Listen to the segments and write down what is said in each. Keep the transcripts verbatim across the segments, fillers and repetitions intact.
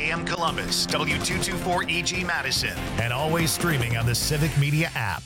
M Columbus, W two twenty-four E G Madison, and always streaming on the Civic Media app.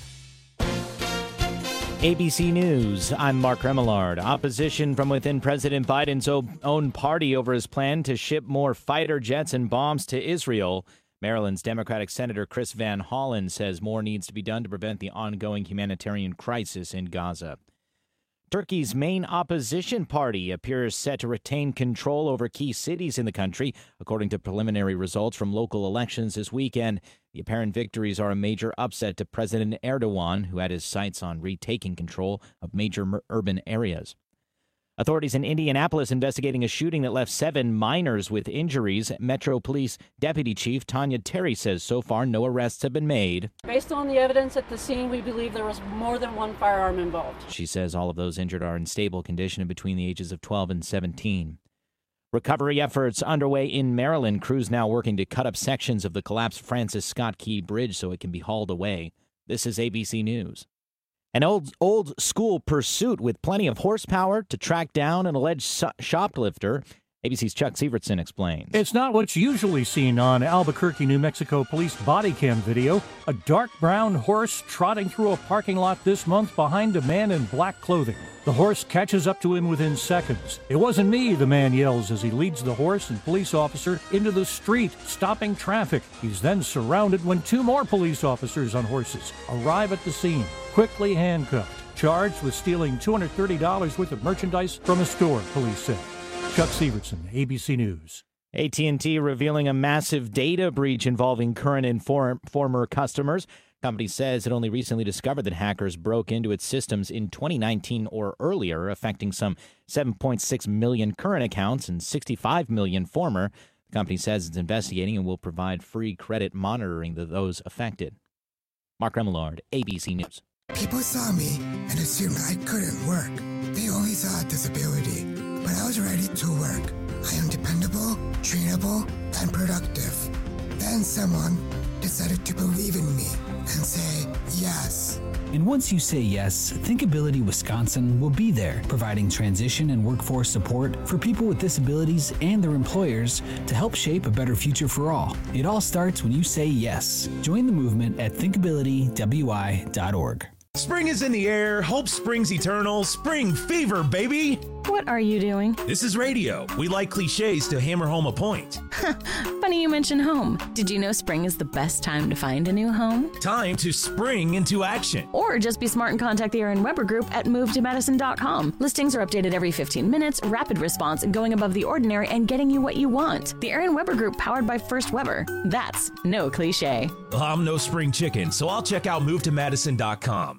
A B C News, I'm Mark Remillard. Opposition from within President Biden's own party over his plan to ship more fighter jets and bombs to Israel. Maryland's Democratic Senator Chris Van Hollen says more needs to be done to prevent the ongoing humanitarian crisis in Gaza. Turkey's main opposition party appears set to retain control over key cities in the country, according to preliminary results from local elections this weekend. The apparent victories are a major upset to President Erdogan, who had his sights on retaking control of major urban areas. Authorities in Indianapolis investigating a shooting that left seven minors with injuries. Metro Police Deputy Chief Tanya Terry says so far no arrests have been made. Based on the evidence at the scene, we believe there was more than one firearm involved. She says all of those injured are in stable condition and between the ages of twelve and seventeen. Recovery efforts underway in Maryland. Crews now working to cut up sections of the collapsed Francis Scott Key Bridge so it can be hauled away. This is A B C News. An old old school pursuit with plenty of horsepower to track down an alleged shoplifter. A B C's Chuck Sievertson explains. It's not what's usually seen on Albuquerque, New Mexico police body cam video. A dark brown horse trotting through a parking lot this month behind a man in black clothing. The horse catches up to him within seconds. "It wasn't me," the man yells as he leads the horse and police officer into the street, stopping traffic. He's then surrounded when two more police officers on horses arrive at the scene, quickly handcuffed, charged with stealing two hundred thirty dollars worth of merchandise from a store, police said. Chuck Sievertson, A B C News. A T and T revealing a massive data breach involving current and for- former customers. Company says it only recently discovered that hackers broke into its systems in twenty nineteen or earlier, affecting some seven point six million current accounts and sixty-five million former. The company says it's investigating and will provide free credit monitoring to those affected. Mark Remillard, A B C News. People saw me and assumed I couldn't work. They only saw a disability, but I was ready to work. I am dependable, trainable, and productive. Then someone decided to believe in me and say yes. And once you say yes, Thinkability Wisconsin will be there, providing transition and workforce support for people with disabilities and their employers to help shape a better future for all. It all starts when you say yes. Join the movement at thinkability w i dot org. Spring is in the air. Hope springs eternal. Spring fever, baby. What are you doing? This is radio. We like cliches to hammer home a point. Funny you mention home. Did you know spring is the best time to find a new home? Time to spring into action. Or just be smart and contact the Aaron Weber Group at move to madison dot com. Listings are updated every fifteen minutes, rapid response, going above the ordinary, and getting you what you want. The Aaron Weber Group, powered by First Weber. That's no cliche. Well, I'm no spring chicken, so I'll check out move to madison dot com.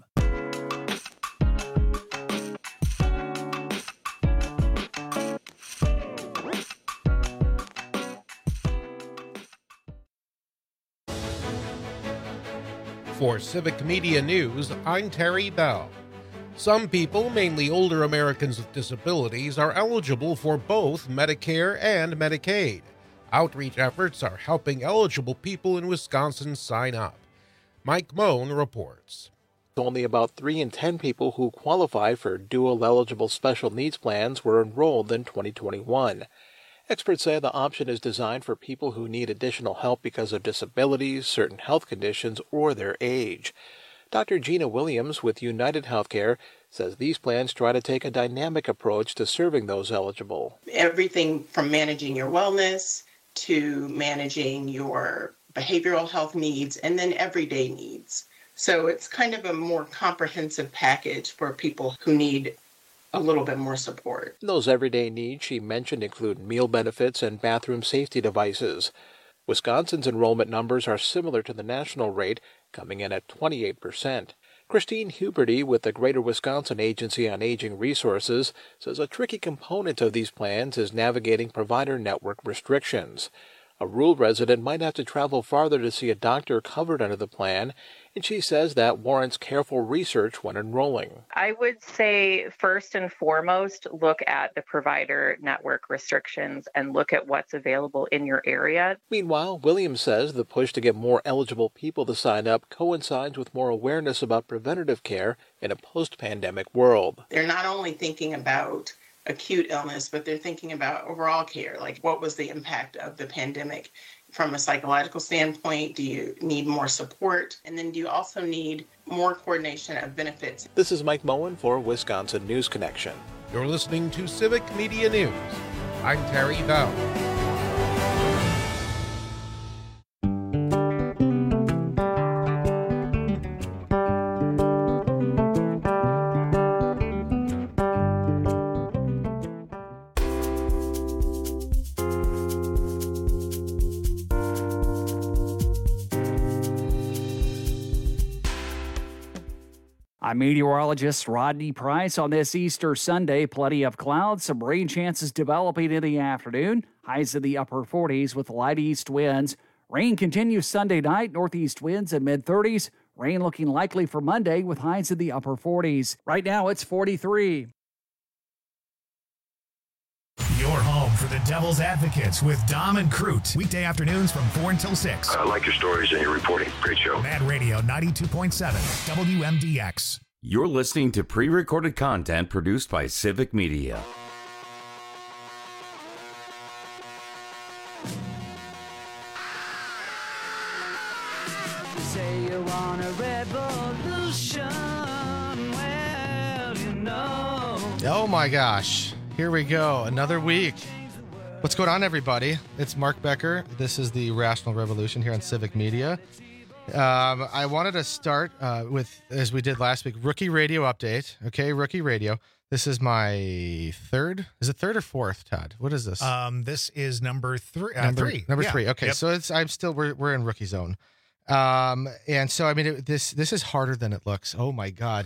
For Civic Media News, I'm Terry Bell. Some people, mainly older Americans with disabilities, are eligible for both Medicare and Medicaid. Outreach efforts are helping eligible people in Wisconsin sign up. Mike Moan reports. Only about three in ten people who qualify for dual-eligible special needs plans were enrolled in twenty twenty-one. Experts say the option is designed for people who need additional help because of disabilities, certain health conditions, or their age. Doctor Gina Williams with United Healthcare says these plans try to take a dynamic approach to serving those eligible. Everything from managing your wellness to managing your behavioral health needs and then everyday needs. So it's kind of a more comprehensive package for people who need a little bit more support. Those everyday needs she mentioned include meal benefits and bathroom safety devices. Wisconsin's enrollment numbers are similar to the national rate, coming in at twenty-eight percent. Christine Huberty with the Greater Wisconsin Agency on Aging Resources says a tricky component of these plans is navigating provider network restrictions. A rural resident might have to travel farther to see a doctor covered under the plan, and she says that warrants careful research when enrolling. I would say first and foremost, look at the provider network restrictions and look at what's available in your area. Meanwhile, Williams says the push to get more eligible people to sign up coincides with more awareness about preventative care in a post-pandemic world. They're not only thinking about acute illness, but they're thinking about overall care. Like, what was the impact of the pandemic from a psychological standpoint? Do you need more support? And then do you also need more coordination of benefits? This is Mike Moen for Wisconsin News Connection. You're listening to Civic Media News. I'm Terry Bell. I'm meteorologist Rodney Price. On this Easter Sunday, plenty of clouds, some rain chances developing in the afternoon. Highs in the upper forties with light east winds. Rain continues Sunday night, northeast winds in mid thirties. Rain looking likely for Monday with highs in the upper forties. Right now it's forty-three. Your home for the Devil's Advocates with Dom and Crute. Weekday afternoons from four until six. I like your stories and your reporting. Great show. Mad Radio ninety-two point seven, W M D X. You're listening to pre-recorded content produced by Civic Media. Say you want a revolution, well, you know. Oh my gosh. Here we go. Another week. What's going on, everybody? It's Mark Becker. This is the Rational Revolution here on Civic Media. Um, I wanted to start uh, with, as we did last week, Rookie Radio Update. Okay, Rookie Radio. This is my third. Is it third or fourth, Todd? What is this? Um, this is number three. Uh, number three. Number Yeah. three. Okay, Yep. so it's I'm still we're we're in rookie zone. Um, and so I mean it, this this is harder than it looks. Oh my God.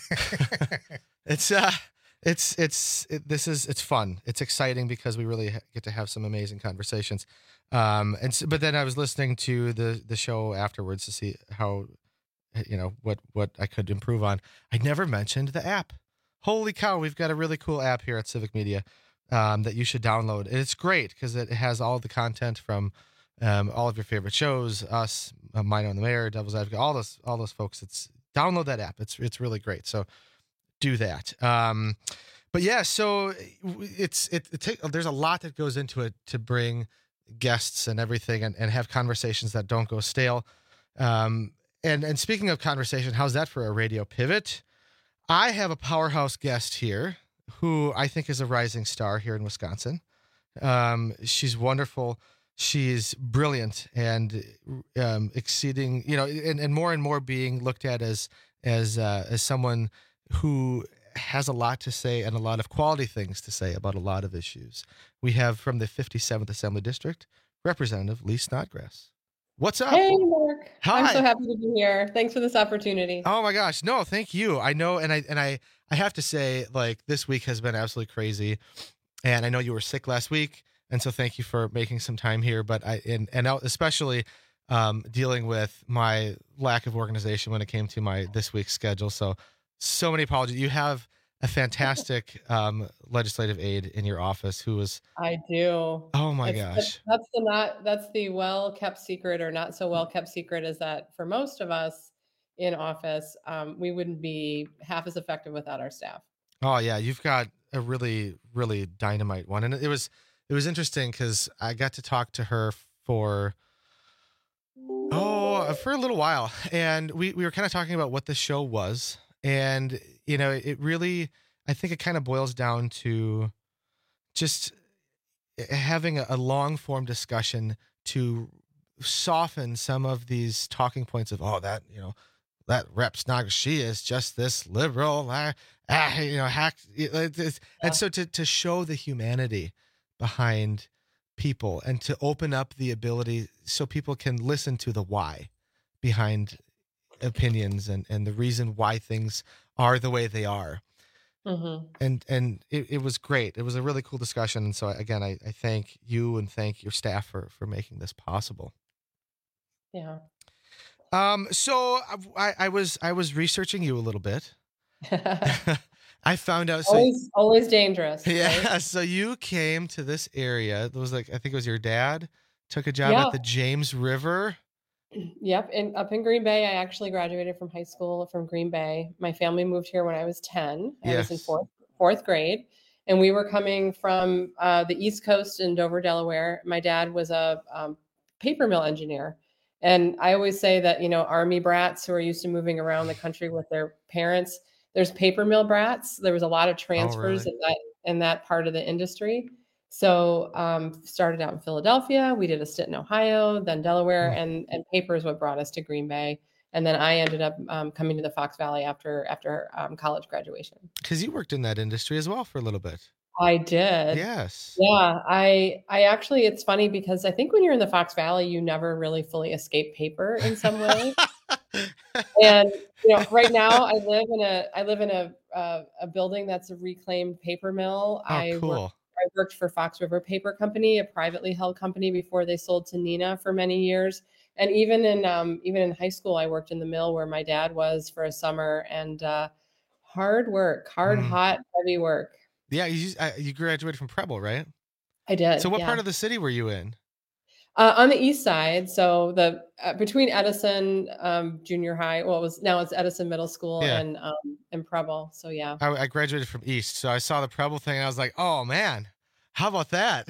it's uh it's it's it, this is it's fun. It's exciting because we really ha- get to have some amazing conversations. Um, and so, but then I was listening to the the show afterwards to see how, you know, what what I could improve on. I never mentioned the app. Holy cow, we've got a really cool app here at Civic Media um, that you should download. And it's great because it has all the content from um, all of your favorite shows, us, uh, Mine on the Mayor, Devil's Advocate, all those all those folks. It's download that app. It's it's really great. So do that. Um, but yeah, so it's it, it take, there's a lot that goes into it to bring guests and everything and, and have conversations that don't go stale. Um, and and speaking of conversation, how's that for a radio pivot? I have a powerhouse guest here who I think is a rising star here in Wisconsin. Um, she's wonderful. She's brilliant and um, exceeding, you know, and, and more and more being looked at as as uh, as someone who has a lot to say and a lot of quality things to say about a lot of issues. We have from the fifty-seventh Assembly District, Representative Lee Snodgrass. What's up? Hey, Mark. Hi. I'm so happy to be here. Thanks for this opportunity. Oh my gosh. No, thank you. I know. And I, and I, I have to say, like, this week has been absolutely crazy. And I know you were sick last week. And so thank you for making some time here. But I, and, and especially um, dealing with my lack of organization when it came to my this week's schedule. So, so many apologies. You have a fantastic um, legislative aide in your office who was, I do. oh my It's- gosh. That's, that's the not that's the well kept secret or not so well kept secret is that for most of us in office, um, we wouldn't be half as effective without our staff. Oh yeah, you've got a really, really dynamite one, and it was it was interesting because I got to talk to her for oh for a little while, and we we were kind of talking about what the show was, and you know it really I think it kind of boils down to just having a, a long form discussion to soften some of these talking points of oh that you know that rep Snodgrass, she is just this liberal, ah, ah, you know, hack. And so to, to show the humanity behind people and to open up the ability so people can listen to the why behind opinions and, and the reason why things are the way they are. Mm-hmm. And and it, it was great. It was a really cool discussion. And so, again, I, I thank you and thank your staff for, for making this possible. Yeah. Um, so I, I was I was researching you a little bit. I found out. So, always, always dangerous. Yeah. Right? So you came to this area. It was like I think it was your dad took a job Yeah. at the James River. Yep. And up in Green Bay, I actually graduated from high school from Green Bay. My family moved here when I was ten. I was in Yes. fourth fourth grade. And we were coming from uh, the East Coast in Dover, Delaware. My dad was a um, paper mill engineer. And I always say that, you know, Army brats who are used to moving around the country with their parents, there's paper mill brats. There was a lot of transfers Oh, really? in that in that part of the industry. So um, started out in Philadelphia. We did a stint in Ohio, then Delaware, Hmm. and and paper is what brought us to Green Bay. And then I ended up um, coming to the Fox Valley after after um, college graduation. Because you worked in that industry as well for a little bit. I did. Yes. Yeah, I I actually it's funny because I think when you're in the Fox Valley, you never really fully escape paper in some way. And you know, right now I live in a I live in a uh, a building that's a reclaimed paper mill. Oh, I worked cool. I worked for Fox River Paper Company, a privately held company before they sold to Neenah for many years. And even in um, even in high school, I worked in the mill where my dad was for a summer. And uh, hard work, hard, Mm. hot, heavy work. Yeah, you uh, you graduated from Preble, right? I did. So what yeah. part of the city were you in? Uh, on the east side, so the uh, between Edison um, Junior High, well, it was now it's Edison Middle School Yeah. and um, and Preble. So yeah, I, I graduated from East, so I saw the Preble thing, and I was like, "Oh man, how about that?"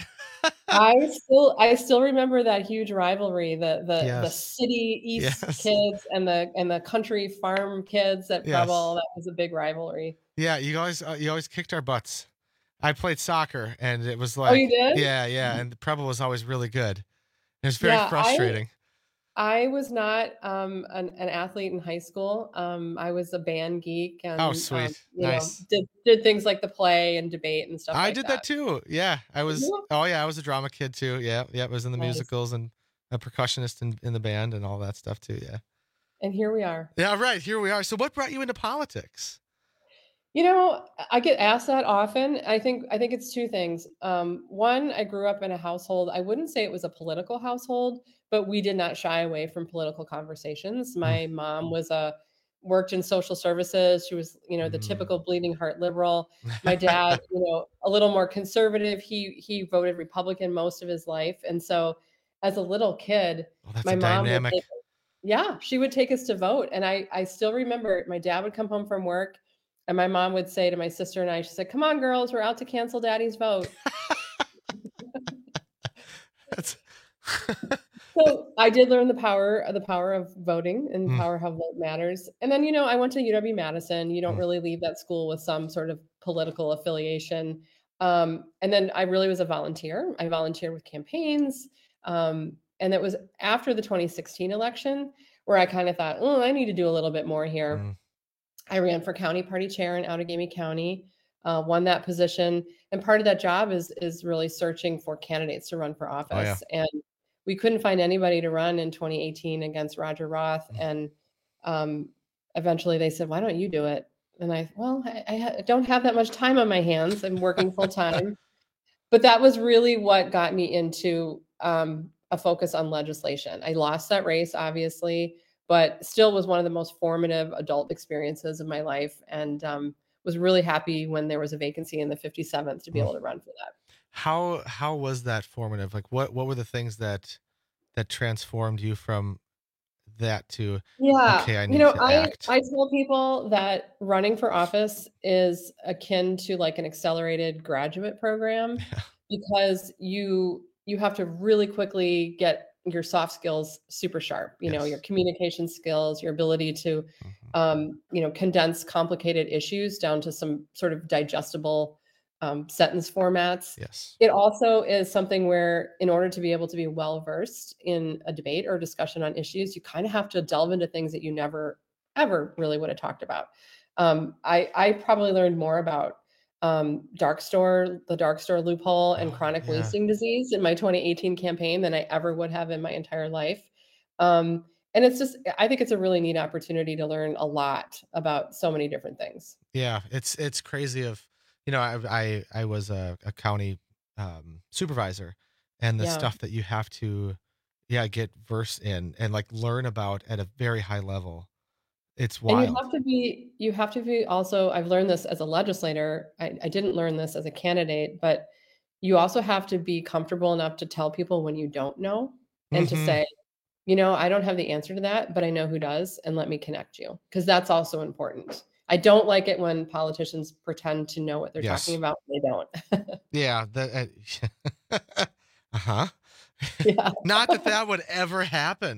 I still I still remember that huge rivalry, the the the Yes. city east Yes. kids and the and the country farm kids at Yes. Preble. That was a big rivalry. Yeah, you always uh, you always kicked our butts. I played soccer, and it was Oh, like, you did? yeah, yeah, and the Preble was always really good. It was very Yeah, I frustrating. I was not um, an, an athlete in high school. Um, I was a band geek and Oh, um, sweet, you nice. know did did things like the play and debate and stuff I like did that. that too. Yeah, I was. Yeah. Oh yeah, I was a drama kid too. Yeah, yeah, I was in the Nice. musicals and a percussionist in, in the band and all that stuff too. Yeah. And here we are. Yeah, right. Here we are. So, what brought you into politics? You know, I get asked that often. I think I think it's two things. Um, one, I grew up in a household. I wouldn't say it was a political household, but we did not shy away from political conversations. My mom was a worked in social services. She was, you know, the typical bleeding heart liberal. My dad, you know, a little more conservative. He he voted Republican most of his life, and so as a little kid, Well, that's my a mom would dynamic. take yeah, she would take us to vote. And I I still remember my dad would come home from work and my mom would say to my sister and I, she said, "Come on, girls, we're out to cancel daddy's vote." That's So I did learn the power the power of voting and Mm. power how vote matters. And then, you know, I went to U W Madison. You don't Mm. really leave that school with some sort of political affiliation. Um, and then I really was a volunteer. I volunteered with campaigns. Um, and it was after the twenty sixteen election where I kind of thought, oh, I need to do a little bit more here. Mm. I ran for county party chair in Outagamie County, uh, won that position, and part of that job is is really searching for candidates to run for Oh, yeah. office. And we couldn't find anybody to run in twenty eighteen against Roger Roth, and um, eventually they said, "Why don't you do it?" And I, well, I, I ha- don't have that much time on my hands. I'm working full time, but that was really what got me into um, a focus on legislation. I lost that race, obviously, but still was one of the most formative adult experiences of my life, and um, was really happy when there was a vacancy in the fifty-seventh to be Mm. able to run for that. How how was that formative? Like, what what were the things that that transformed you from that to Yeah, okay, I you need know, to I act? I tell people that running for office is akin to like an accelerated graduate program because you you have to really quickly get your soft skills super sharp. You know, your Yes. communication skills, your ability to Mm-hmm. um, you know, condense complicated issues down to some sort of digestible um, sentence formats. Yes. It also is something where, in order to be able to be well versed in a debate or discussion on issues, you kind of have to delve into things that you never, ever really would have talked about. Um, I, I probably learned more about um, dark store, the dark store loophole, and chronic yeah. wasting disease in my twenty eighteen campaign than I ever would have in my entire life. Um, and it's just, I think it's a really neat opportunity to learn a lot about so many different things. Yeah, it's it's crazy. Of you know, I I I was a, a county um, supervisor, and the Yeah. stuff that you have to, yeah, get versed in and like learn about at a very high level. It's And you wild. have to be, you have to be also, I've learned this as a legislator. I, I didn't learn this as a candidate, but you also have to be comfortable enough to tell people when you don't know and to Mhm. say, you know, I don't have the answer to that, but I know who does, and let me connect you. Because that's also important. I don't like it when politicians pretend to know what they're Yes. talking about. They don't. Yeah. The, uh huh. Yeah. Not that that would ever happen.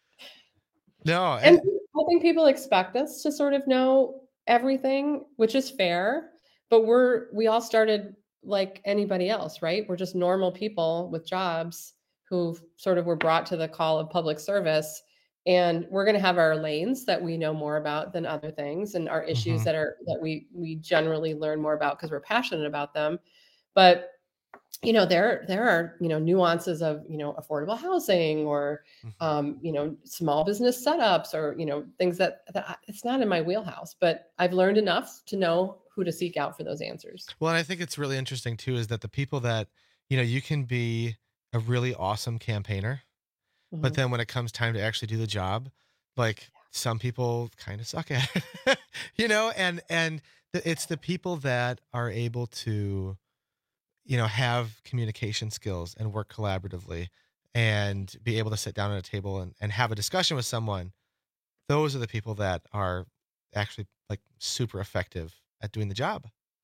No. And I think people expect us to sort of know everything, which is fair, but we're we all started like anybody else, right? We're just normal people with jobs who sort of were brought to the call of public service, and we're going to have our lanes that we know more about than other things, and our issues Mhm. that are that we we generally learn more about because we're passionate about them. But you know, there there are, you know, nuances of, you know, affordable housing or um, you know, small business setups or, you know, things that, that I- it's not in my wheelhouse, but I've learned enough to know who to seek out for those answers. Well, and I think it's really interesting too is that the people that, you know, you can be a really awesome campaigner, but Mhm. then when it comes time to actually do the job, like some people kind of suck at it, you know, and, and the, it's the people that are able to, you know, have communication skills and work collaboratively and be able to sit down at a table and, and have a discussion with someone. Those are the people that are actually like super effective at doing the job.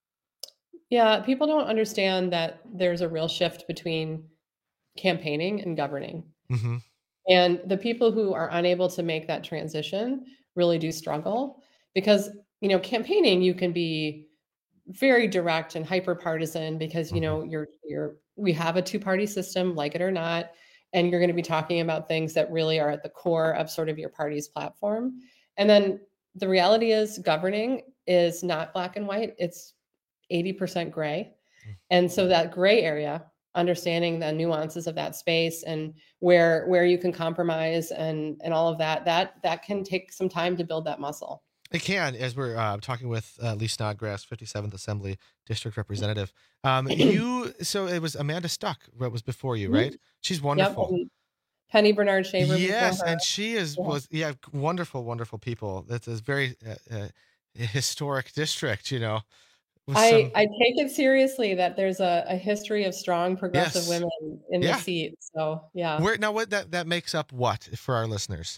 Yeah, people don't understand that there's a real shift between campaigning and governing. Mm-hmm. And the people who are unable to make that transition really do struggle because, you know, campaigning, you can be very direct and hyper partisan because, you know, you're, you're, we have a two party system, like it or not, and you're going to be talking about things that really are at the core of sort of your party's platform. And then the reality is governing is not black and white. It's eighty percent gray. And so that gray area, understanding the nuances of that space and where where you can compromise and and all of that, that that can take some time to build that muscle. It can, as we're uh, talking with uh, Lee Snodgrass, fifty-seventh Assembly District Representative. Um, you, so it was Amanda Stuck that was before you, right? She's wonderful. Yep. and Penny Bernard Shaver. Yes, before her. and she is Yeah. was yeah, wonderful, wonderful people. That's a very uh, uh, historic district, you know. with I, some- I take it seriously that there's a, a history of strong progressive Yes. women in Yeah. the seat. So yeah. Where now? What that that makes up what for our listeners?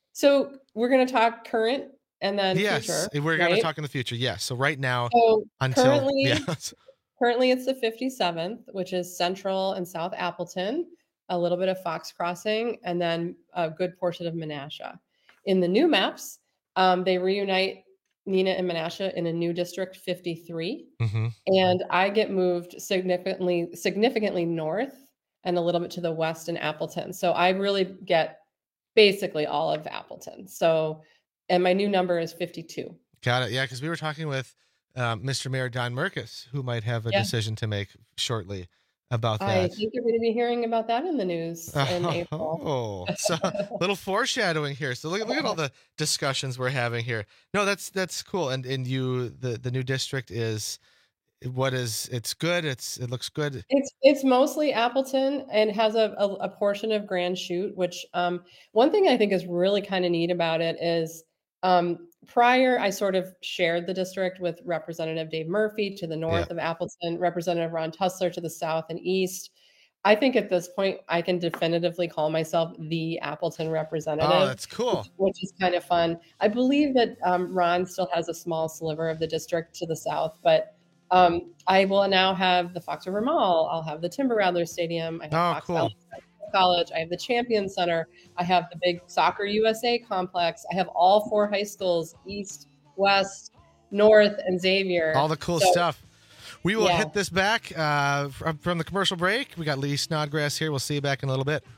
So we're going to talk current and then Yes, future. we're going to right? talk in the future. Yes. So right now, So until currently, yes, currently it's the fifty-seventh, which is Central and South Appleton, a little bit of Fox Crossing, and then a good portion of Menasha. In the new maps, um, they reunite Neenah and Menasha in a new district fifty-three, mm-hmm. and I get moved significantly, significantly north and a little bit to the west in Appleton. So I really get basically all of Appleton. So, and my new number is fifty-two. Got it. Yeah, because we were talking with um, Mister Mayor Don Merkus, who might have a Yeah. decision to make shortly about I that. think you're going to be hearing about that in the news in April. Oh, so a little foreshadowing here. So look, look at all the discussions we're having here. No, that's that's cool. And and you, the the new district is what is? It's good. It's it looks good. It's it's mostly Appleton and has a, a, a portion of Grand Chute, which um, one thing I think is really kind of neat about it is um, prior I sort of shared the district with Representative Dave Murphy to the north Yeah. of Appleton, Representative Ron Tussler to the south and east. I think at this point I can definitively call myself the Appleton representative. Oh, that's cool. Which is kind of fun. I believe that um, Ron still has a small sliver of the district to the south, but um, I will now have the Fox River Mall. I'll have the Timber Rattlers Stadium. I have Oh, Fox cool. Valley College. I have the Champion Center. I have the big Soccer U S A complex. I have all four high schools, East, West, North, and Xavier. All the cool So, stuff. We will yeah. hit this back uh, from, from the commercial break. We got Lee Snodgrass here. We'll see you back in a little bit.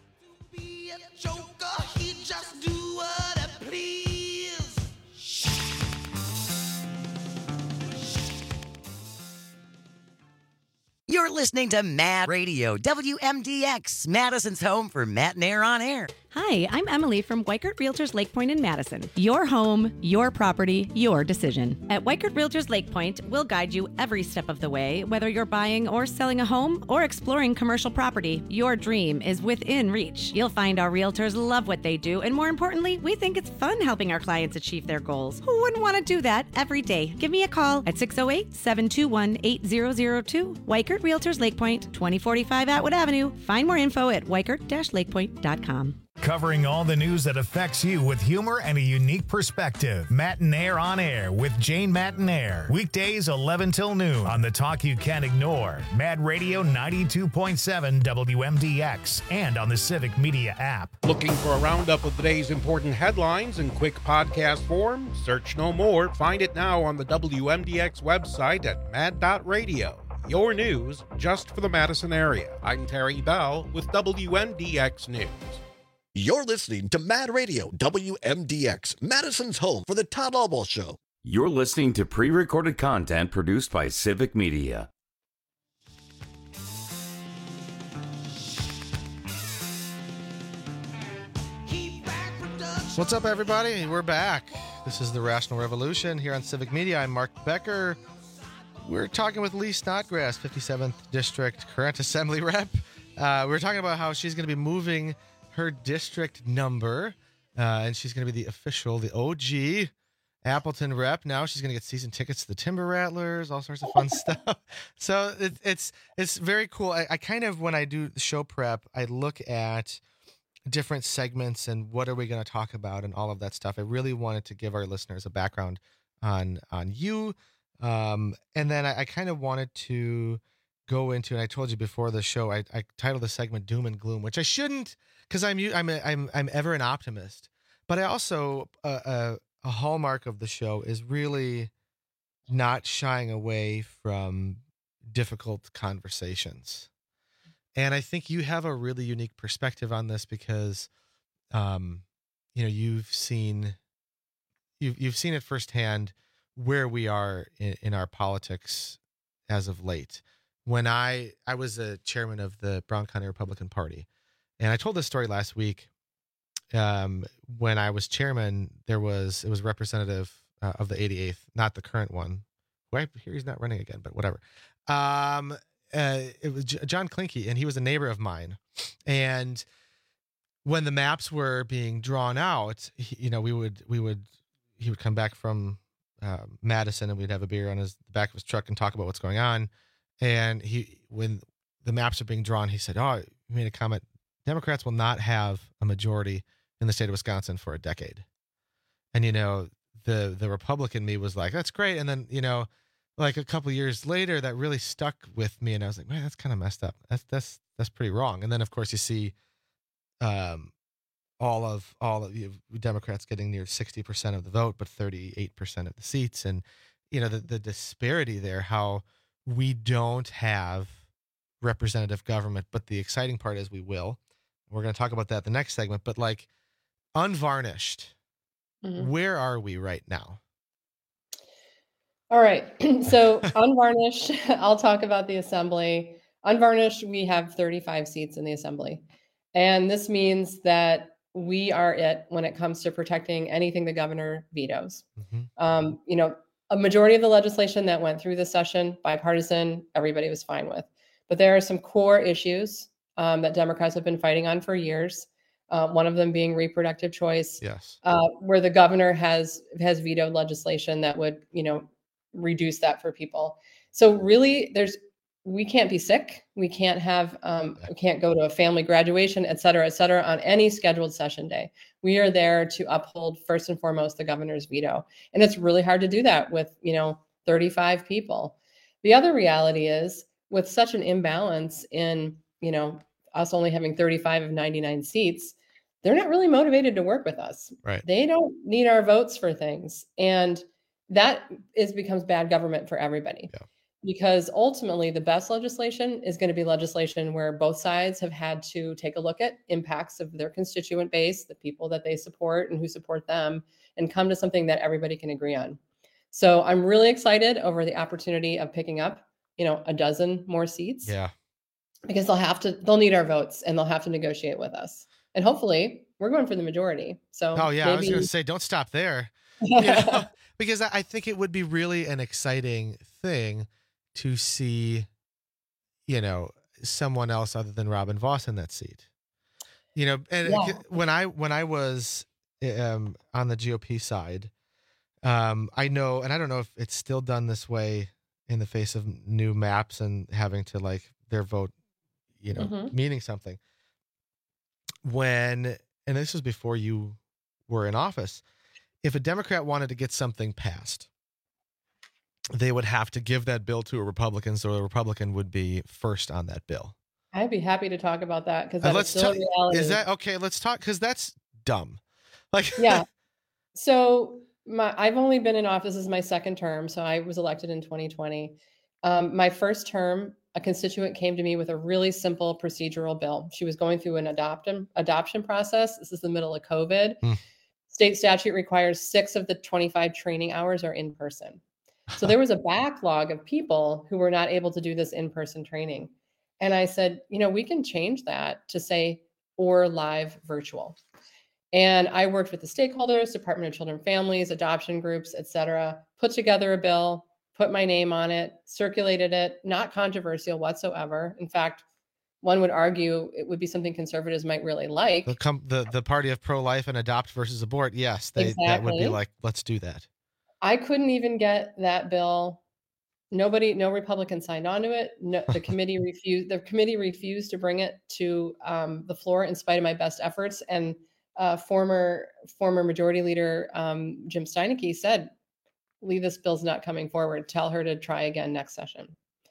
You're listening to Mad Radio, W M D X, Madison's home for Matt and Air on Air. Hi, I'm Emily from Weikert Realtors Lake Point in Madison. Your home, your property, your decision. At Weikert Realtors Lake Point, we'll guide you every step of the way, whether you're buying or selling a home or exploring commercial property. Your dream is within reach. You'll find our realtors love what they do, and more importantly, we think it's fun helping our clients achieve their goals. Who wouldn't want to do that every day? Give me a call at six oh eight, seven two one, eight zero zero two. Weikert Realtors Lake Point, twenty forty-five Atwood Avenue. Find more info at weikert dash lakepoint dot com. covering all the news that affects you with humor and a unique perspective. Matinaire on Air with Jane Matinaire. Weekdays eleven till noon on the talk you can't ignore. Mad Radio ninety-two point seven W M D X and on the Civic Media app. Looking for a roundup of the day's important headlines in quick podcast form? Search no more. Find it now on the W M D X website at mad dot radio. Your news just for the Madison area. I'm Terry Bell with W M D X News. You're listening to Mad Radio, W M D X, Madison's home for the Todd Albaugh Show. You're listening to pre-recorded content produced by Civic Media. What's up, everybody? We're back. This is the Rational Revolution here on Civic Media. I'm Mark Becker. We're talking with Lee Snodgrass, fifty-seventh District current Assembly Rep. Uh, we're talking about how she's going to be moving her district number, uh, and she's going to be the official, the O G Appleton Rep. Now she's going to get season tickets to the Timber Rattlers, all sorts of fun stuff. So it, it's it's very cool. I, I kind of, when I do the show prep, I look at different segments and what are we going to talk about and all of that stuff. I really wanted to give our listeners a background on on you. Um, and then I, I kind of wanted to go into, and I told you before the show, I, I titled the segment Doom and Gloom, which I shouldn't, because I'm, I'm, a, I'm, I'm ever an optimist, but I also, uh, a, a hallmark of the show is really not shying away from difficult conversations. And I think you have a really unique perspective on this because, um, you know, you've seen, you've, you've seen it firsthand where we are in, in our politics as of late. When I, I was a chairman of the Brown County Republican Party, and I told this story last week. Um, when I was chairman, there was, it was representative uh, of the eighty-eighth, not the current one. Who I hear he's not running again, but whatever. Um, uh, it was J- John Klinke, and he was a neighbor of mine. And when the maps were being drawn out, he, you know, we would, we would, he would come back from Uh, Madison, and we'd have a beer on his the back of his truck and talk about what's going on. And he, when the maps are being drawn, he said, "Oh, he made a comment. Democrats will not have a majority in the state of Wisconsin for a decade." And you know, the the Republican me was like, "That's great." And then you know, like a couple of years later, that really stuck with me, and I was like, "Man, that's kind of messed up. That's that's that's pretty wrong." And then of course you see, um. all of all of you Democrats getting near sixty percent of the vote, but thirty-eight percent of the seats. And, you know, the, the disparity there, how we don't have representative government, but the exciting part is we will. We're going to talk about that in the next segment, but like unvarnished, mm-hmm. Where are we right now? All right. So unvarnished, I'll talk about the assembly. Unvarnished, we have thirty-five seats in the assembly. And this means that we are it when it comes to protecting anything the governor vetoes. Mm-hmm. Um, you know, a majority of the legislation that went through the session, bipartisan, everybody was fine with. But there are some core issues um, that Democrats have been fighting on for years. Uh, one of them being reproductive choice, yes, uh, where the governor has has vetoed legislation that would, you know, reduce that for people. So really, there's we can't be sick. We can't have, um, we can't go to a family graduation, et cetera, et cetera, on any scheduled session day. We are there to uphold first and foremost the governor's veto. And it's really hard to do that with, you know, thirty-five people. The other reality is with such an imbalance in, you know, us only having thirty-five of ninety-nine seats, they're not really motivated to work with us. Right. They don't need our votes for things. And that is becomes bad government for everybody. Yeah. Because ultimately the best legislation is going to be legislation where both sides have had to take a look at impacts of their constituent base, the people that they support and who support them, and come to something that everybody can agree on. So I'm really excited over the opportunity of picking up, you know, a dozen more seats. Yeah. Because they'll have to, they'll need our votes and they'll have to negotiate with us. And hopefully we're going for the majority. So oh yeah, maybe... I was going to say, don't stop there. You know, because I think it would be really an exciting thing to see, you know, someone else other than Robin Vos in that seat. You know, and yeah. when I when I was um, on the G O P side, um, I know, and I don't know if it's still done this way in the face of new maps and having to like their vote, you know, mm-hmm. meaning something. When and this was before you were in office, if a Democrat wanted to get something passed, they would have to give that bill to a Republican, so a Republican would be first on that bill. I'd be happy to talk about that because Uh, that's let's still a talk. reality. Is that okay? Let's talk because that's dumb. Like, Yeah. So my I've only been in office as my second term, so I was elected in twenty twenty. Um, my first term, a constituent came to me with a really simple procedural bill. She was going through an adoption adoption process. This is the middle of COVID. Hmm. State statute requires six of the twenty-five training hours are in person. So there was a backlog of people who were not able to do this in-person training. And I said, you know, we can change that to say, or live virtual. And I worked with the stakeholders, Department of Children and Families, adoption groups, et cetera, put together a bill, put my name on it, circulated it, not controversial whatsoever. In fact, one would argue it would be something conservatives might really like. The com- the, the party of pro-life and adopt versus abort. Yes, they that would be Exactly. like, let's do that. I couldn't even get that bill. Nobody, no Republican signed on to it. No, the committee refused. The committee refused to bring it to um, the floor in spite of my best efforts. And uh, former former Majority Leader um, Jim Steineke said, "Lee, this bill's not coming forward. Tell her to try again next session."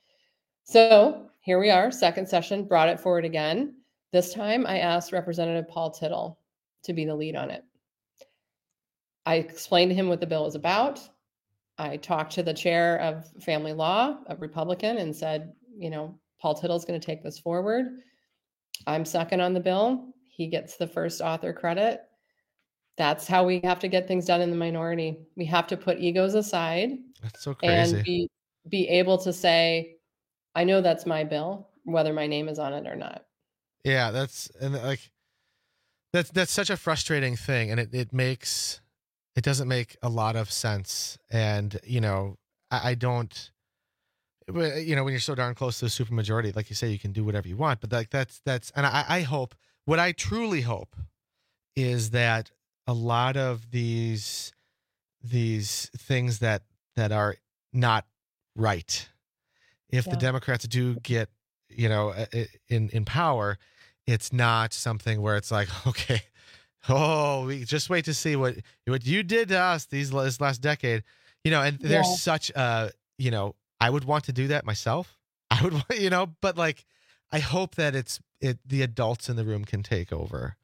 So here we are, second session, brought it forward again. This time, I asked Representative Paul Tittle to be the lead on it. I explained to him what the bill was about. I talked to the chair of family law, a Republican, and said, you know, Paul Tittle's going to take this forward. I'm second on the bill. He gets the first author credit. That's how we have to get things done in the minority. We have to put egos aside That's so crazy. and be be able to say, I know that's my bill, whether my name is on it or not. Yeah, that's and like that's that's such a frustrating thing, and it, it makes it doesn't make a lot of sense. And you know, I, I don't, you know, when you're so darn close to the supermajority, like you say, you can do whatever you want. But like that's that's, and I, I hope what I truly hope is that a lot of these these things that that are not right, if Yeah. the Democrats do get, you know, in in power, it's not something where it's like, okay, oh, we just wait to see what what you did to us these this last decade, you know. And there's Yeah. such a, you know, I would want to do that myself. I would, want- you know, but like, I hope that it's it the adults in the room can take over.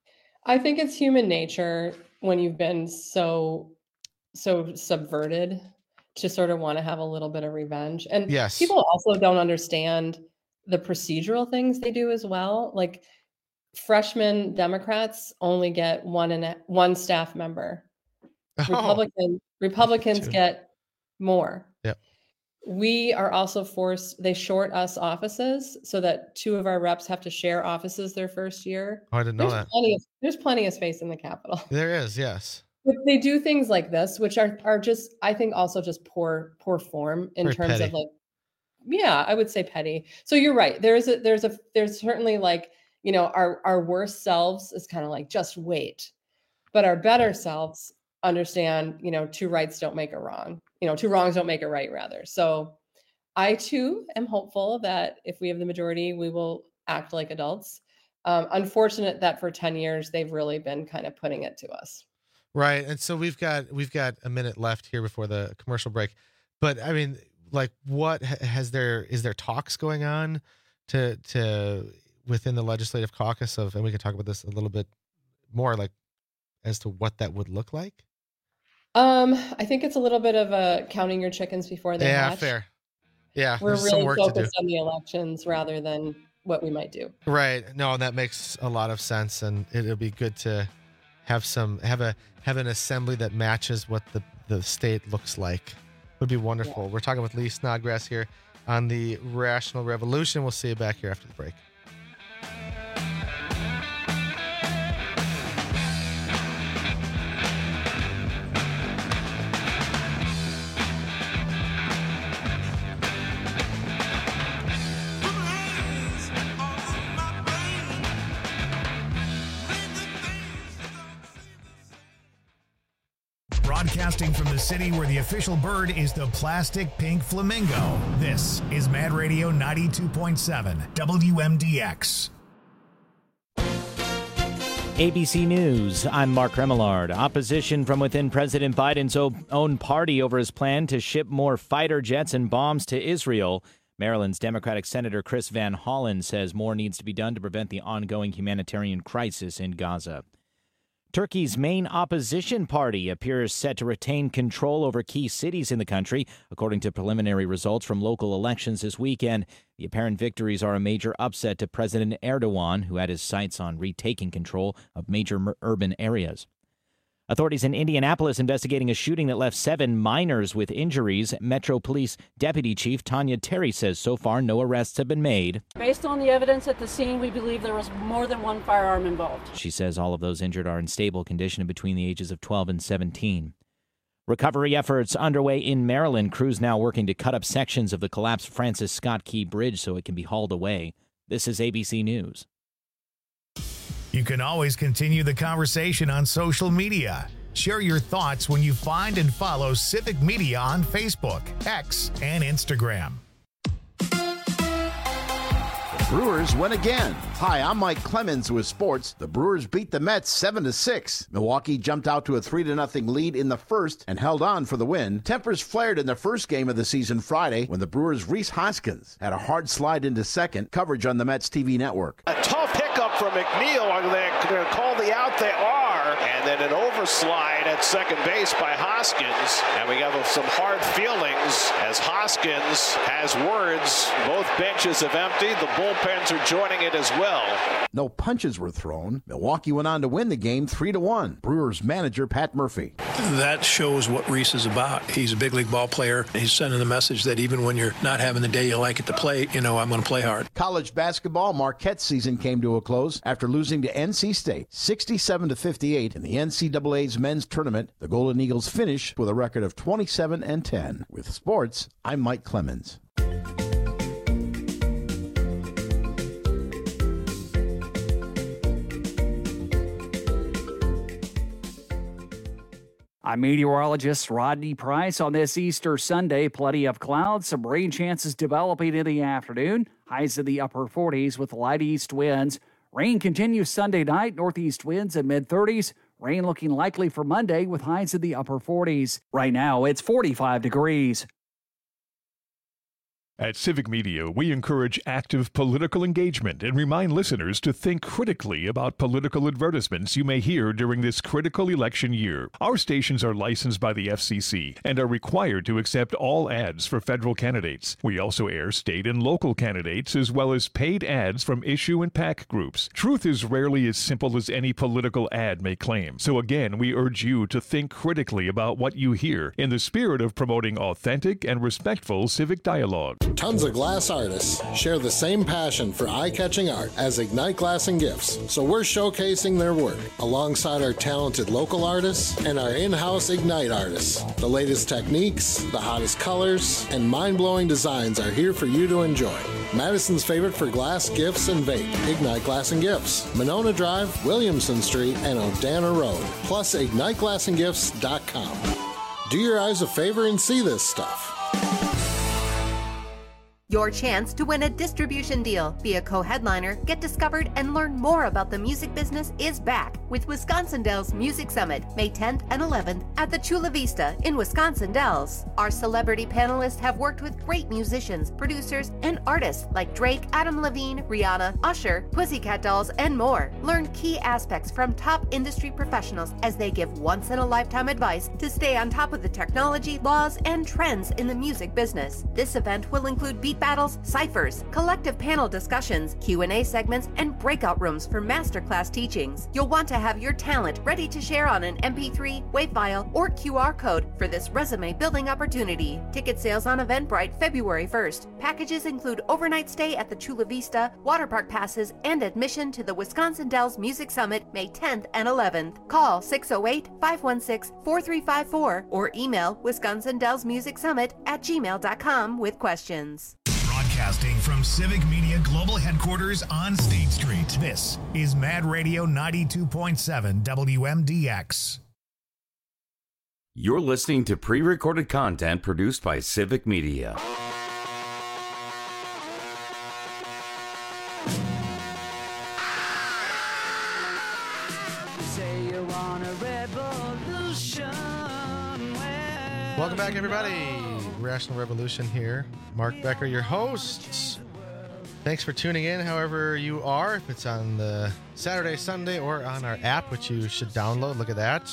I think it's human nature when you've been so so subverted to sort of want to have a little bit of revenge. And Yes. people also don't understand the procedural things they do as well. Like freshman Democrats only get one and a, one staff member. Republican Republicans True. get more. Yep. We are also forced, they short us offices so that two of our reps have to share offices their first year. Oh, I didn't know There's that. plenty of there's plenty of space in the Capitol. There is, yes. But they do things like this, which are are just, I think, also just poor poor form in Very terms petty. of like, yeah, I would say petty. So you're right. There is a there's a there's certainly like, you know, our our worst selves is kind of like just wait, but our better selves understand, you know, two rights don't make a wrong. You know, two wrongs don't make a right, rather. So I too am hopeful that if we have the majority, we will act like adults. Um, unfortunate that for ten years they've really been kind of putting it to us. Right. And so we've got we've got a minute left here before the commercial break. But I mean, like, what ha- has there is there talks going on to to within the legislative caucus of, and we can talk about this a little bit more, like as to what that would look like? Um, I think it's a little bit of a counting your chickens before they Yeah, hatch. fair. Yeah, We're there's some really work to do. focused on the elections rather than what we might do. Right. No, that makes a lot of sense, and it'll be good to have some have a have an assembly that matches what the the state looks like. Would be wonderful. We're talking with Lee Snodgrass here on the Rational Revolution. We'll see you back here after the break. Broadcasting from the city where the official bird is the plastic pink flamingo. This is Mad Radio ninety-two point seven W M D X. A B C News, I'm Mark Remillard. Opposition from within President Biden's own party over his plan to ship more fighter jets and bombs to Israel. Maryland's Democratic Senator Chris Van Hollen says more needs to be done to prevent the ongoing humanitarian crisis in Gaza. Turkey's main opposition party appears set to retain control over key cities in the country, according to preliminary results from local elections this weekend. The apparent victories are a major upset to President Erdogan, who had his sights on retaking control of major urban areas. Authorities in Indianapolis investigating a shooting that left seven minors with injuries. Metro Police Deputy Chief Tanya Terry says so far no arrests have been made. Based on the evidence at the scene, we believe there was more than one firearm involved. She says all of those injured are in stable condition between the ages of twelve and seventeen. Recovery efforts underway in Maryland. Crews now working to cut up sections of the collapsed Francis Scott Key Bridge so it can be hauled away. This is A B C News. You can always continue the conversation on social media. Share your thoughts when you find and follow Civic Media on Facebook, X, and Instagram. Brewers win again. Hi, I'm Mike Clemens with sports. The Brewers beat the Mets seven to six. Milwaukee jumped out to a three to nothing lead in the first and held on for the win. Tempers flared in the first game of the season Friday when the Brewers' Rhys Hoskins had a hard slide into second. Coverage on the Mets T V network. A tough hiccup from McNeil. Are they going to call the out? They are. And then an overslide at second base by Hoskins. And we have some hard feelings as Hoskins has words. Both benches have emptied. The bullpens are joining it as well. No punches were thrown. Milwaukee went on to win the game three to one. Brewers manager Pat Murphy. That shows what Rhys is about. He's a big league ball player. He's sending the message that even when you're not having the day you like at the plate, you know, I'm going to play hard. College basketball, Marquette's season came to a close after losing to N C State sixty-seven to fifty-eight in the N C double A's men's tournament. The Golden Eagles finished with a record of twenty-seven and ten. With sports, I'm Mike Clemens. I'm meteorologist Rodney Price. On this Easter Sunday, plenty of clouds, some rain chances developing in the afternoon. Highs in the upper forties with light east winds. Rain continues Sunday night, northeast winds in mid thirties. Rain looking likely for Monday with highs in the upper forties. Right now, it's forty-five degrees. At Civic Media, we encourage active political engagement and remind listeners to think critically about political advertisements you may hear during this critical election year. Our stations are licensed by the F C C and are required to accept all ads for federal candidates. We also air state and local candidates as well as paid ads from issue and PAC groups. Truth is rarely as simple as any political ad may claim. So again, we urge you to think critically about what you hear in the spirit of promoting authentic and respectful civic dialogue. Tons of glass artists share the same passion for eye-catching art as Ignite Glass and Gifts, so we're showcasing their work alongside our talented local artists and our in-house Ignite artists. The latest techniques, the hottest colors, and mind-blowing designs are here for you to enjoy. Madison's favorite for glass, gifts, and vape, Ignite Glass and Gifts, Monona Drive, Williamson Street, and Odana Road, plus ignite glass and gifts dot com. Do your eyes a favor and see this stuff. Your chance to win a distribution deal, be a co-headliner, get discovered, and learn more about the music business is back with Wisconsin Dells Music Summit, May tenth and eleventh at the Chula Vista in Wisconsin Dells. Our celebrity panelists have worked with great musicians, producers, and artists like Drake, Adam Levine, Rihanna, Usher, Pussycat Dolls, and more. Learn key aspects from top industry professionals as they give once-in-a-lifetime advice to stay on top of the technology, laws, and trends in the music business. This event will include beat battles, ciphers, collective panel discussions, Q and A segments, and breakout rooms for masterclass teachings. You'll want to have your talent ready to share on an M P three, WAV file, or Q R code for this resume building opportunity. Ticket sales on Eventbrite February first. Packages include overnight stay at the Chula Vista, water park passes, and admission to the Wisconsin Dells Music Summit May tenth and eleventh. Call six oh eight, five one six, four three five four or email Wisconsin Dells Music Summit at gmail dot com with questions. Broadcasting from Civic Media Global Headquarters on State Street. This is Mad Radio ninety-two point seven W M D X. You're listening to pre-recorded content produced by Civic Media. want a revolution? Well, Welcome back, everybody. Rational Revolution here. Mark Becker, your host. Thanks for tuning in, however you are. If it's on the Saturday, Sunday, or on our app, which you should download. Look at that.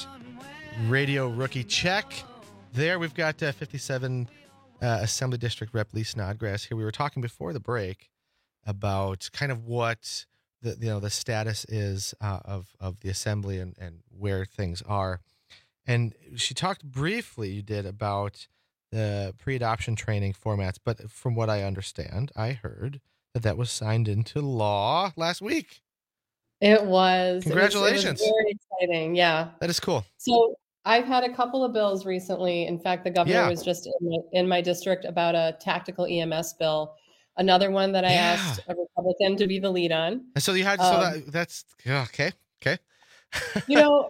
Radio Rookie Check. There we've got uh, fifty-seven uh, Assembly District Rep Lee Snodgrass here. We were talking before the break about kind of what the you know the status is uh, of of the Assembly and, and where things are. And she talked briefly, you did, about the pre-adoption training formats. But from what I understand, I heard that that was signed into law last week. It was. Congratulations. It was, it was very exciting. Yeah. That is cool. So I've had a couple of bills recently. In fact, the governor Yeah. was just in my, in my district about a tactical E M S bill. Another one that I Yeah. asked a Republican to be the lead on. And so you had, so Um, that, that's, yeah, okay, okay. You know,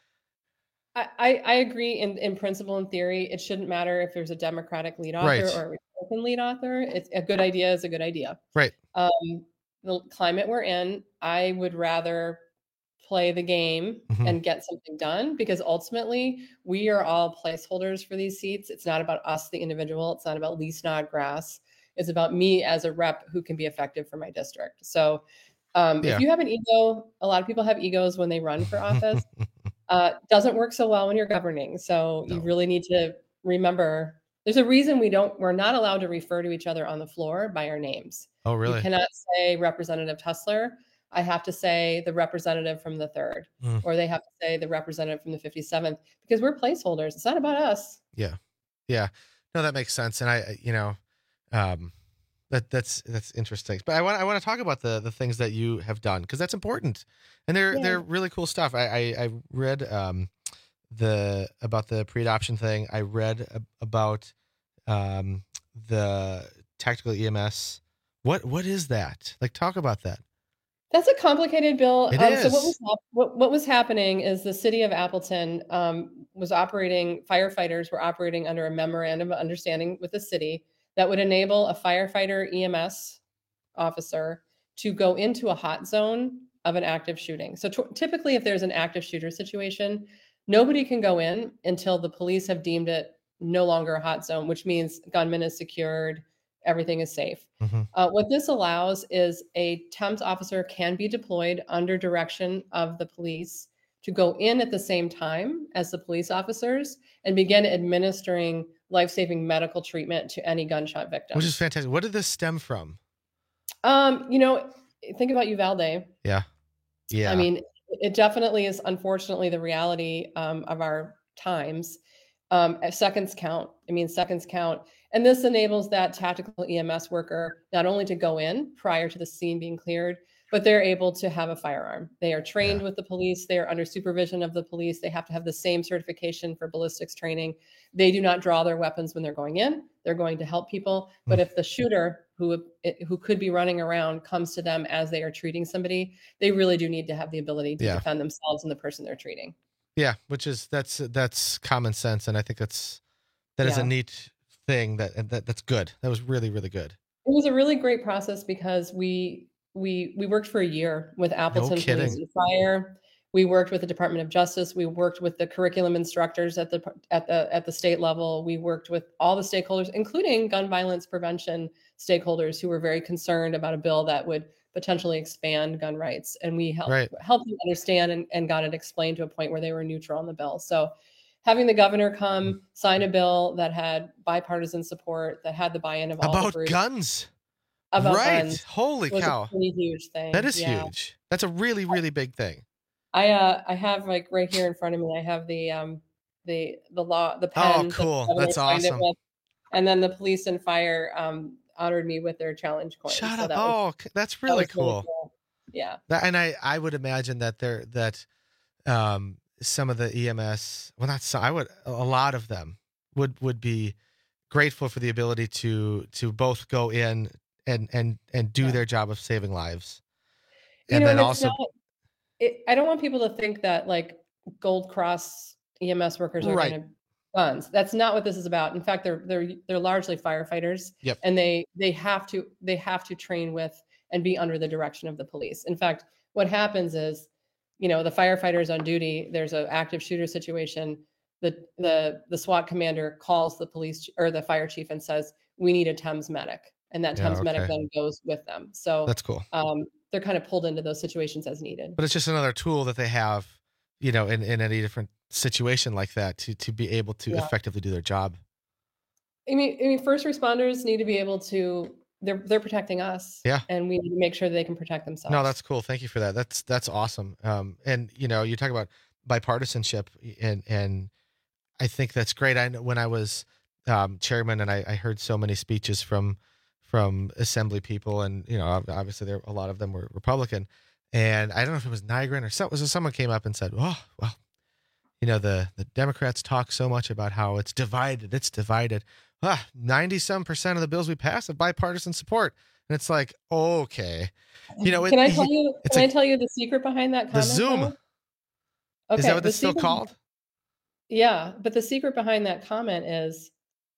I, I, I agree in, in principle and theory. It shouldn't matter if there's a Democratic lead author Right. or a Republican lead author. It's a good idea is a good idea. Right. Um, the climate we're in, I would rather play the game Mhm. and get something done, because ultimately we are all placeholders for these seats. It's not about us, the individual. It's not about Lee Snodgrass. It's about me as a rep who can be effective for my district. So um, Yeah. if you have an ego, a lot of people have egos when they run for office. uh, doesn't work so well when you're governing. So you really need to remember there's a reason we don't, we're not allowed to refer to each other on the floor by our names. Oh, really? You cannot say Representative Tussler. I have to say the representative from the third, Mm. or they have to say the representative from the fifty-seventh, because we're placeholders. It's not about us. Yeah. Yeah. No, that makes sense. And I, I- you know, um, that that's, that's interesting. But I want, I want to talk about the, the things that you have done, because that's important. And they're, Yeah. they're really cool stuff. I, I, I read, um, the, about the pre-adoption thing. I read ab- about, um, the tactical E M S. What, what is that? Like, talk about that. That's a complicated bill. It um, So is. what was hap- what, what was happening is the city of Appleton um, was operating. Firefighters were operating under a memorandum of understanding with the city that would enable a firefighter E M S officer to go into a hot zone of an active shooting. So t- typically, if there's an active shooter situation, nobody can go in until the police have deemed it no longer a hot zone, which means gunman is secured, everything is safe. Mhm. Uh, what this allows is a T E M S officer can be deployed under direction of the police to go in at the same time as the police officers and begin administering life-saving medical treatment to any gunshot victim. Which is fantastic. What did this stem from? Um, you know, think about Uvalde. Yeah. Yeah. I mean, it definitely is unfortunately the reality um, of our times. Um, uh, seconds count. I mean, seconds count. And this enables that tactical E M S worker not only to go in prior to the scene being cleared, but they're able to have a firearm. They are trained with the police. They are under supervision of the police. They have to have the same certification for ballistics training. They do not draw their weapons when they're going in. They're going to help people. But if the shooter who who could be running around comes to them as they are treating somebody, they really do need to have the ability to Yeah. defend themselves and the person they're treating. Yeah, which is that's that's common sense, and I think that's that is Yeah. a neat thing that, that that's good. That was really really good. It was a really great process because we we we worked for a year with Appleton Police kidding. and Fire. We worked with the Department of Justice. We worked with the curriculum instructors at the at the at the state level. We worked with all the stakeholders, including gun violence prevention stakeholders, who were very concerned about a bill that would potentially expand gun rights. And we helped Right. helped them understand and, and got it explained to a point where they were neutral on the bill. So having the governor come sign a bill that had bipartisan support, that had the buy-in of all the About groups, guns. about right. guns Holy was cow. a pretty huge thing. That is Yeah. huge. That's a really really big thing. I uh I have like right here in front of me, I have the um the the law the pen. Oh, that the cool. governor That's signed it awesome. with. And then the police and fire um honored me with their challenge coin. Shut So up. that was- Oh, c- that's that really was really cool. Yeah. That, and I I would imagine that there that um some of the E M S, well not some, I would a lot of them would would be grateful for the ability to to both go in and and and do their job of saving lives. You And know, then and it's also not, it, I don't want people to think that like Gold Cross E M S workers are Right. going to guns. That's not what this is about. In fact, they're they're they're largely firefighters, Yep. and they they have to they have to train with and be under the direction of the police. In fact, what happens is you know, the firefighters on duty, there's an active shooter situation. The, the, the SWAT commander calls the police or the fire chief and says, we need a Thames medic. And that Yeah, Thames medic okay. then goes with them. So That's cool. Um, they're kind of pulled into those situations as needed. But it's just another tool that they have, you know, in, in any different situation like that to, to be able to Yeah. effectively do their job. I mean, I mean, first responders need to be able to, they're, they're protecting us. Yeah. And we need to make sure they can protect themselves. No, that's cool. Thank you for that. That's, that's awesome. Um, and you know, you talk about bipartisanship and, and I think that's great. I know when I was, um, chairman and I, I heard so many speeches from, from assembly people and, you know, obviously there, a lot of them were Republican, and I don't know if it was Nygren or so, was it someone came up and said, oh, well, you know, the, the Democrats talk so much about how it's divided, it's divided. Ah, ninety some percent of the bills we pass have bipartisan support. And it's like, okay, you know, Can it, I tell you, it's can like I tell you the secret behind that the comment? Zoom. though? Okay, Is that what the it's still secret- called? Yeah, but the secret behind that comment is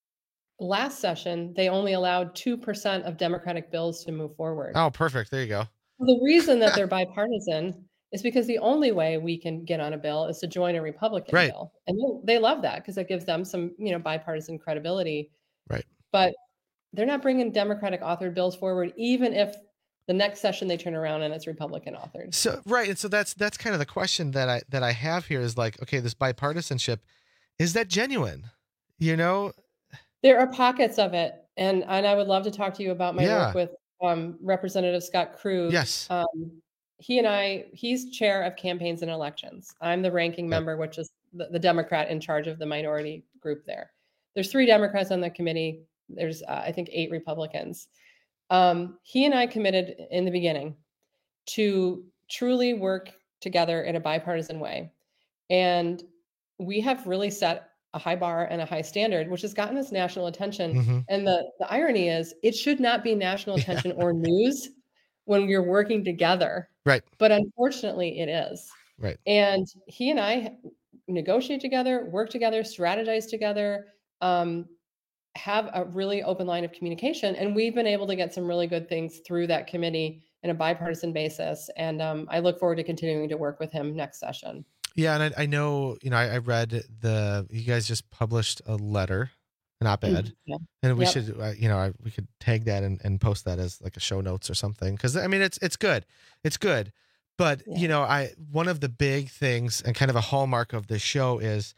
last session, they only allowed two percent of Democratic bills to move forward. Oh, perfect. There you go. The reason that they're bipartisan is because the only way we can get on a bill is to join a Republican Right. bill. And they, they love that because it gives them some, you know, bipartisan credibility. Right. But they're not bringing Democratic authored bills forward, even if the next session they turn around and it's Republican authored. So, right. And so that's, that's kind of the question that I, that I have here is like, okay, this bipartisanship, is that genuine? You know, There are pockets of it. And, and I would love to talk to you about my Yeah. work with um, Representative Scott Krug. Yes. Um, he and I, he's chair of campaigns and elections. I'm the ranking member, which is the, the Democrat in charge of the minority group there. There's three Democrats on the committee. There's, uh, I think, eight Republicans. Um, he and I committed in the beginning to truly work together in a bipartisan way. And we have really set a high bar and a high standard, which has gotten us national attention. Mhm. And the, the irony is it should not be national attention or news when we're working together. Right. But unfortunately it is. Right. And he and I negotiate together, work together, strategize together, um, have a really open line of communication. And we've been able to get some really good things through that committee in a bipartisan basis. And um, I look forward to continuing to work with him next session. Yeah, and I, I know, you know, I, I read the, you guys just published a letter, an op-ed, Mhm, yeah. and we Yep. should, uh, you know, I, we could tag that and, and post that as like a show notes or something. Cause I mean, it's, it's good. It's good. But, you know, I, one of the big things and kind of a hallmark of this show is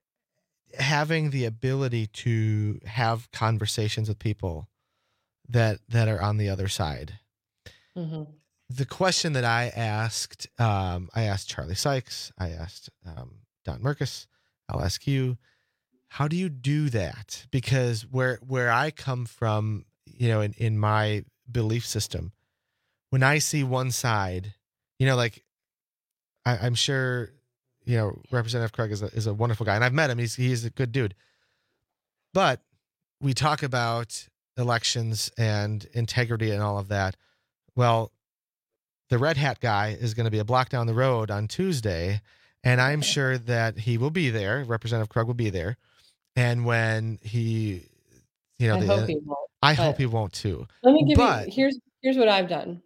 having the ability to have conversations with people that, that are on the other side. Mhm. The question that I asked, um, I asked Charlie Sykes, I asked um, Don Merkus, I'll ask you, how do you do that? Because where where I come from, you know, in, in my belief system, when I see one side, you know, like I, I'm sure, you know, Representative Krug is a, is a wonderful guy, and I've met him. He's he's a good dude. But we talk about elections and integrity and all of that. Well, the red hat guy is going to be a block down the road on Tuesday, and I'm sure that he will be there. Representative Krug will be there. And when he, you know, I the, hope he won't, I but- hope he won't too. Let me give but, you here's here's what I've done,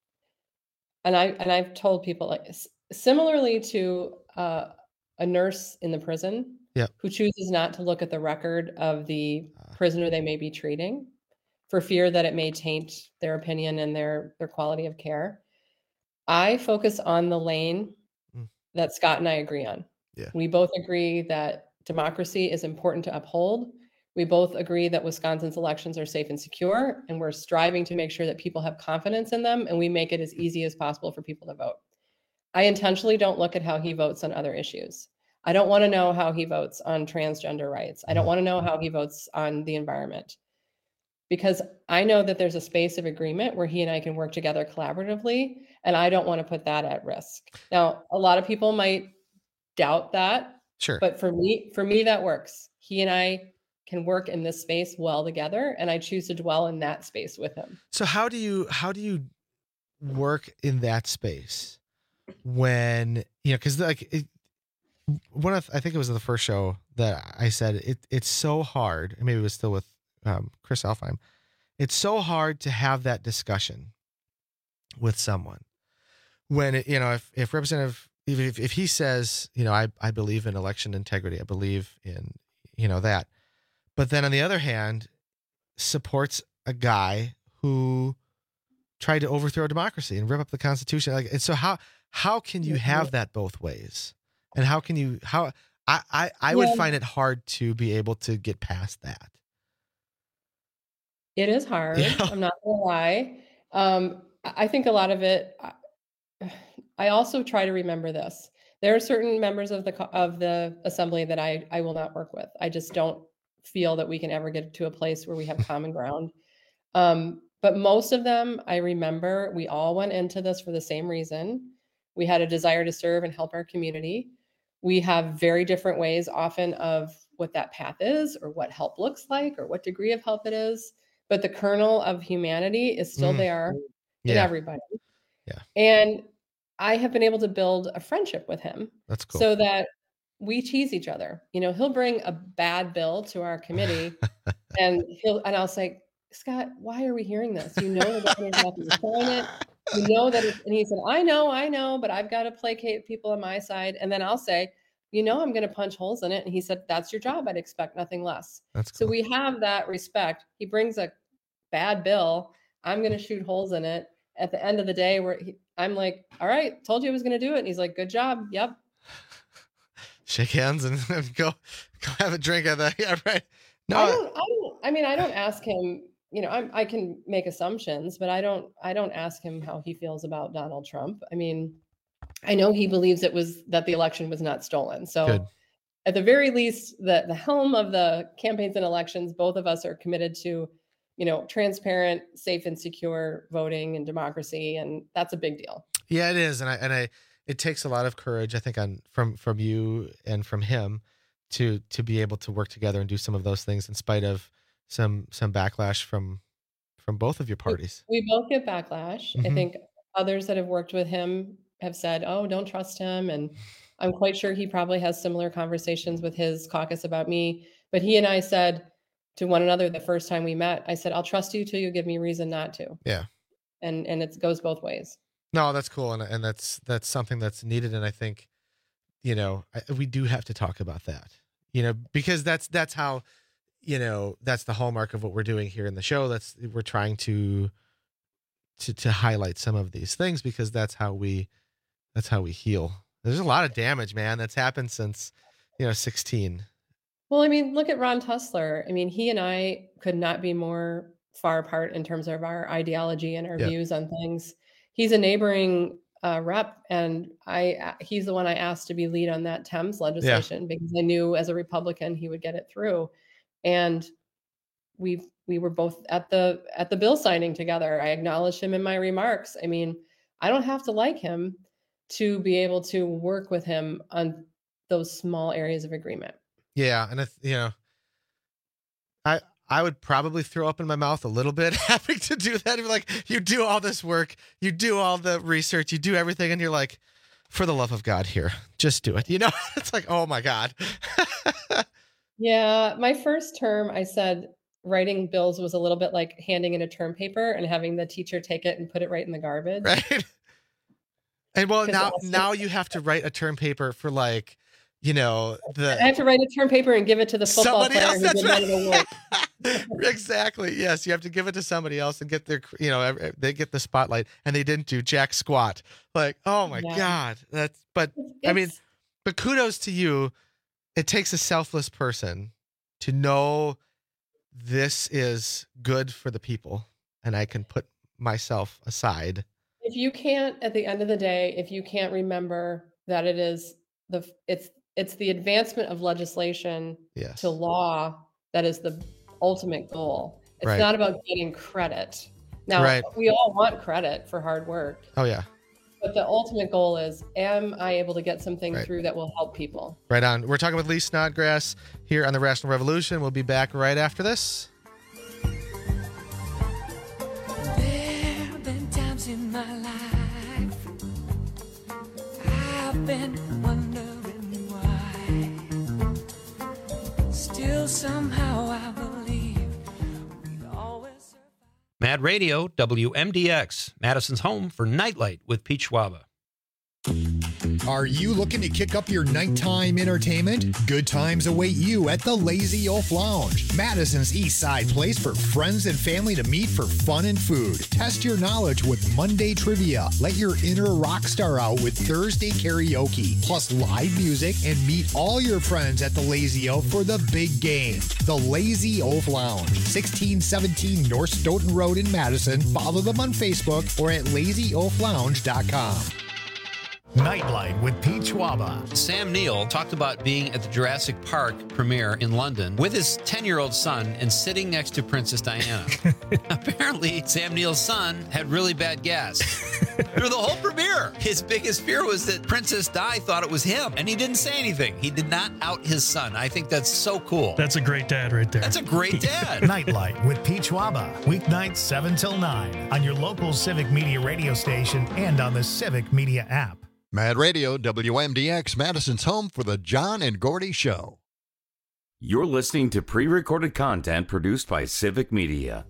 and I and I've told people like s- similarly to uh, a nurse in the prison Yeah. who chooses not to look at the record of the prisoner they may be treating for fear that it may taint their opinion and their their quality of care. I focus on the lane Mm. that Scott and I agree on. Yeah. We both agree that democracy is important to uphold. We both agree that Wisconsin's elections are safe and secure, and we're striving to make sure that people have confidence in them, and we make it as easy as possible for people to vote. I intentionally don't look at how he votes on other issues. I don't want to know how he votes on transgender rights. I don't want to know how he votes on the environment, because I know that there's a space of agreement where he and I can work together collaboratively, and I don't want to put that at risk. Now, a lot of people might doubt that, Sure. but for me, for me, that works. He and I can work in this space well together, and I choose to dwell in that space with him. So how do you how do you work in that space when, you know, because like it, one of I think it was the first show that I said it it's so hard, and maybe it was still with um, Chris Alfheim. It's so hard to have that discussion with someone when it, you know if if Representative Even if, if he says, you know, I, I believe in election integrity, I believe in, you know, that. But then on the other hand, supports a guy who tried to overthrow democracy and rip up the Constitution. Like, and so how how can you have that both ways? And how can you how I I, I would Yeah. find it hard to be able to get past that. It is hard. Yeah. I'm not gonna lie. Um, I I think a lot of it. I I also try to remember this. There are certain members of the co- of the assembly that I I will not work with. I just don't feel that we can ever get to a place where we have common ground. Um, but most of them, I remember, we all went into this for the same reason. We had a desire to serve and help our community. We have very different ways, often, of what that path is, or what help looks like, or what degree of help it is. But the kernel of humanity is still Mm. there in Yeah. everybody. Yeah. And I have been able to build a friendship with him That's cool. so that we tease each other. You know, he'll bring a bad bill to our committee and he'll and I'll say, Scott, why are we hearing this? You know the governor's not going to sign it. You know that it's, and he said, I know, I know, but I've got to placate people on my side. And then I'll say, you know, I'm going to punch holes in it. And he said, that's your job. I'd expect nothing less. That's So we have that respect. He brings a bad bill. I'm going to shoot holes in it. At the end of the day, where he, I'm like, all right, told you I was going to do it. And he's like, good job. Yep. Shake hands and go go have a drink at the yeah, right. No, I don't, I don't, I mean, I don't ask him, you know, I'm, I can make assumptions, but I don't, I don't ask him how he feels about Donald Trump. I mean, I know he believes it was that the election was not stolen. So Good. at the very least, the, the helm of the campaigns and elections, both of us are committed to, you know, transparent, safe and secure voting and democracy. And that's a big deal. Yeah, it is, and I and I it takes a lot of courage, I think, on from from you and from him to to be able to work together and do some of those things in spite of some some backlash from from both of your parties. We, we both get backlash. I Mhm. think others that have worked with him have said, "Oh, don't trust him," and I'm quite sure he probably has similar conversations with his caucus about me. But he and I said to one another the first time we met, I said, "I'll trust you till you give me reason not to." Yeah. And and it goes both ways. No, that's cool, and and that's that's something that's needed, and I think, you know, I, we do have to talk about that, you know, because that's that's how, you know, that's the hallmark of what we're doing here in the show. That's we're trying to to to highlight some of these things because that's how we that's how we heal. There's a lot of damage, man, that's happened since, you know, sixteen. Well, I mean, look at Ron Tussler. I mean, he and I could not be more far apart in terms of our ideology and our Yeah. views on things. He's a neighboring uh, rep, and I he's the one I asked to be lead on that Thames legislation because I knew as a Republican he would get it through. And we we were both at the at the bill signing together. I acknowledged him in my remarks. I mean, I don't have to like him to be able to work with him on those small areas of agreement. Yeah, and if, you know, I I would probably throw up in my mouth a little bit having to do that. You're like, you do all this work, you do all the research, you do everything, and you're like, for the love of God, here, just do it. You know, it's like, oh my God. Yeah, my first term, I said writing bills was a little bit like handing in a term paper and having the teacher take it and put it right in the garbage. Right. And well, 'Cause now also- now you have to write a term paper for like, you know, the I have to write a term paper and give it to the football somebody player else. who That's did none of the work. right. Exactly. Yes, you have to give it to somebody else and get their, you know, ev- they get the spotlight, and they didn't do jack squat. Like, oh my Yeah. God, that's. But I mean, It's- but kudos to you. It takes a selfless person to know this is good for the people, and I can put myself aside. If you can't, at the end of the day, if you can't remember that it is the it's it's the advancement of legislation Yes. to law that is the ultimate goal. It's Right. not about getting credit. Now, Right. we all want credit for hard work, Oh yeah, but the ultimate goal is, am I able to get something Right. through that will help people? right on. We're talking with Lee Snodgrass here on the Rational Revolution. We'll be back right after this. There have been times in my life I've been wondering why. Still somehow I believe we'd always. Mad Radio, W M D X, Madison's home for Nightlight with Pete Schwaba. Are you looking to kick up your nighttime entertainment? Good times await you at the Lazy Oaf Lounge, Madison's East Side place for friends and family to meet for fun and food. Test your knowledge with Monday trivia. Let your inner rock star out with Thursday karaoke, plus live music, and meet all your friends at the Lazy Oaf for the big game. The Lazy Oaf Lounge, sixteen seventeen North Stoughton Road in Madison. Follow them on Facebook or at lazy oaf lounge dot com. Nightlight with Pete Schwaba. Sam Neill talked about being at the Jurassic Park premiere in London with his ten-year-old son and sitting next to Princess Diana. Apparently, Sam Neill's son had really bad gas. Through the whole premiere, his biggest fear was that Princess Di thought it was him, and he didn't say anything. He did not out his son. I think that's so cool. That's a great dad right there. That's a great dad. Nightlight with Pete Schwaba. Weeknights seven till nine on your local Civic Media radio station and on the Civic Media app. Mad Radio, W M D X, Madison's home for the John and Gordy Show. You're listening to pre-recorded content produced by Civic Media.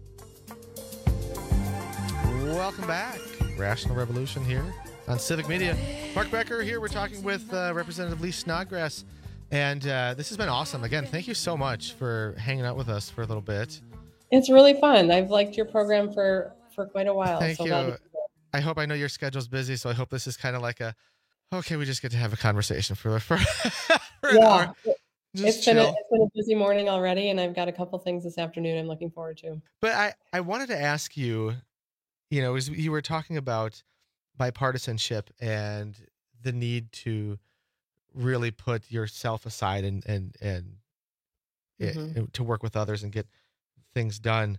Welcome back. Rational Revolution here on Civic Media. Mark Becker here. We're talking with uh, Representative Lee Snodgrass. And uh, this has been awesome. Again, thank you so much for hanging out with us for a little bit. It's really fun. I've liked your program for, for quite a while. Thank so you. that- I hope I know your schedule's busy, so I hope this is kind of like a, okay, we just get to have a conversation for, for, for an yeah, hour. Just it's been, a, chill. it's been a busy morning already, and I've got a couple things this afternoon I'm looking forward to. But I, I wanted to ask you, you know, as you were talking about bipartisanship and the need to really put yourself aside and, and, and Mhm. it, to work with others and get things done.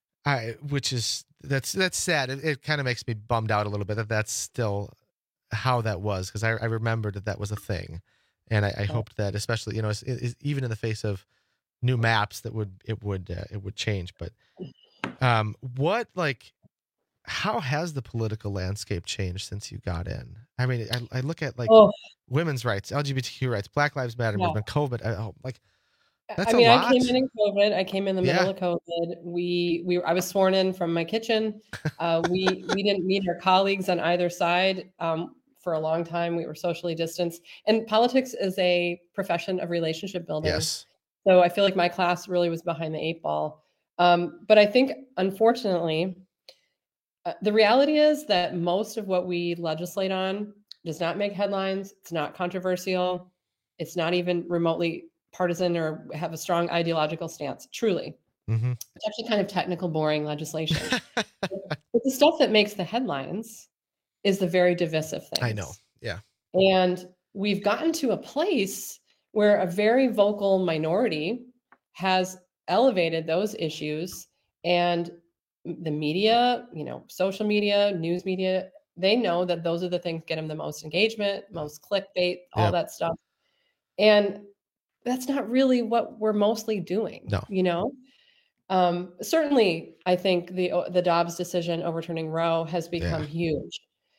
I, which is, that's, that's sad. It, it kind of makes me bummed out a little bit that that's still how that was. Cause I, I remembered that that was a thing. And I, I hoped that, especially, you know, it's, it's, even in the face of new maps, that would, it would, uh, it would change. But, um, what, like, how has the political landscape changed since you got in? I mean, I, I look at like Oh. women's rights, L G B T Q rights, Black Lives Matter Yeah. movement, COVID. I, oh, like, that's I mean, a lot. I came in in COVID. I came in the middle Yeah. of COVID. We, we, I was sworn in from my kitchen. Uh, we, we didn't meet our colleagues on either side um, for a long time. We were socially distanced. And politics is a profession of relationship building. Yes. So I feel like my class really was behind the eight ball. Um, but I think, unfortunately, uh, the reality is that most of what we legislate on does not make headlines. It's not controversial. It's not even remotely partisan or have a strong ideological stance, truly. Mm-hmm. It's actually kind of technical, boring legislation. But the stuff that makes the headlines is the very divisive things. I know. Yeah. And we've gotten to a place where a very vocal minority has elevated those issues, and the media, you know, social media, news media, they know that those are the things get them the most engagement, most clickbait, all Yep. that stuff. And that's not really what we're mostly doing. No. You know, um, certainly, I think the the Dobbs decision overturning Roe has become Yeah. huge,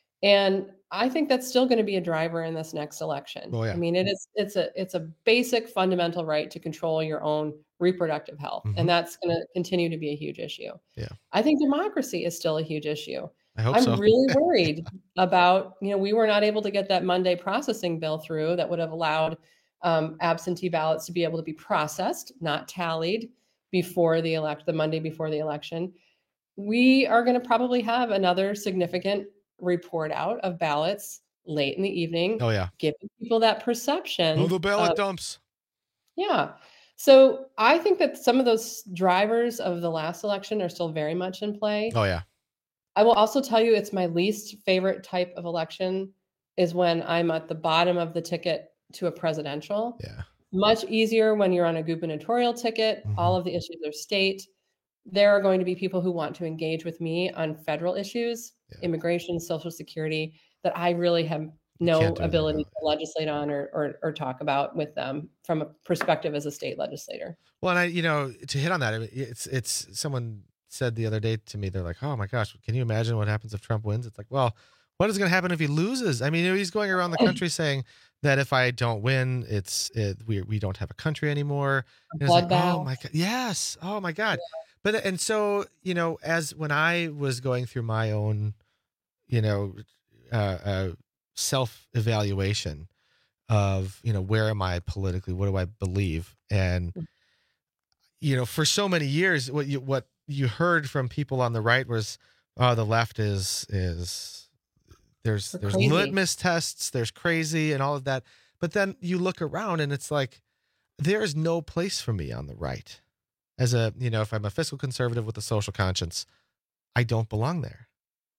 and I think that's still going to be a driver in this next election. Oh, yeah. I mean, it is it's a it's a basic fundamental right to control your own reproductive health, Mhm. and that's going to continue to be a huge issue. Yeah. I think democracy is still a huge issue. I hope I'm so. really worried about, you know, we were not able to get that Monday processing bill through that would have allowed um, absentee ballots to be able to be processed, not tallied before the elect the Monday before the election. We are going to probably have another significant report out of ballots late in the evening, Oh, yeah. giving people that perception. Oh, the ballot of- dumps. yeah. So I think that some of those drivers of the last election are still very much in play. Oh, yeah. I will also tell you it's my least favorite type of election is when I'm at the bottom of the ticket to a presidential. Yeah. Much easier when you're on a gubernatorial ticket. All of the issues are state. There are going to be people who want to engage with me on federal issues, immigration, social security, that I really have no can't do anything ability to legislate on or, or or talk about with them from a perspective as a state legislator. Well, and I, you know, to hit on that, I mean, it's, it's, someone said the other day to me, they're like, oh my gosh, can you imagine what happens if Trump wins? It's like, well, what is going to happen if he loses? I mean, he's going around the country saying that if I don't win, it's, it, we, we don't have a country anymore. And it's like, oh Bloodbath. my God. Yes. Oh my God. But, and so, you know, as when I was going through my own, you know, uh, uh, self-evaluation of, you know, where am I politically? What do I believe? And, you know, for so many years, what you, what you heard from people on the right was, oh, the left is, is there's, They're there's crazy. litmus tests, there's crazy and all of that. But then you look around and it's like, there is no place for me on the right. As a, you know, if I'm a fiscal conservative with a social conscience, I don't belong there.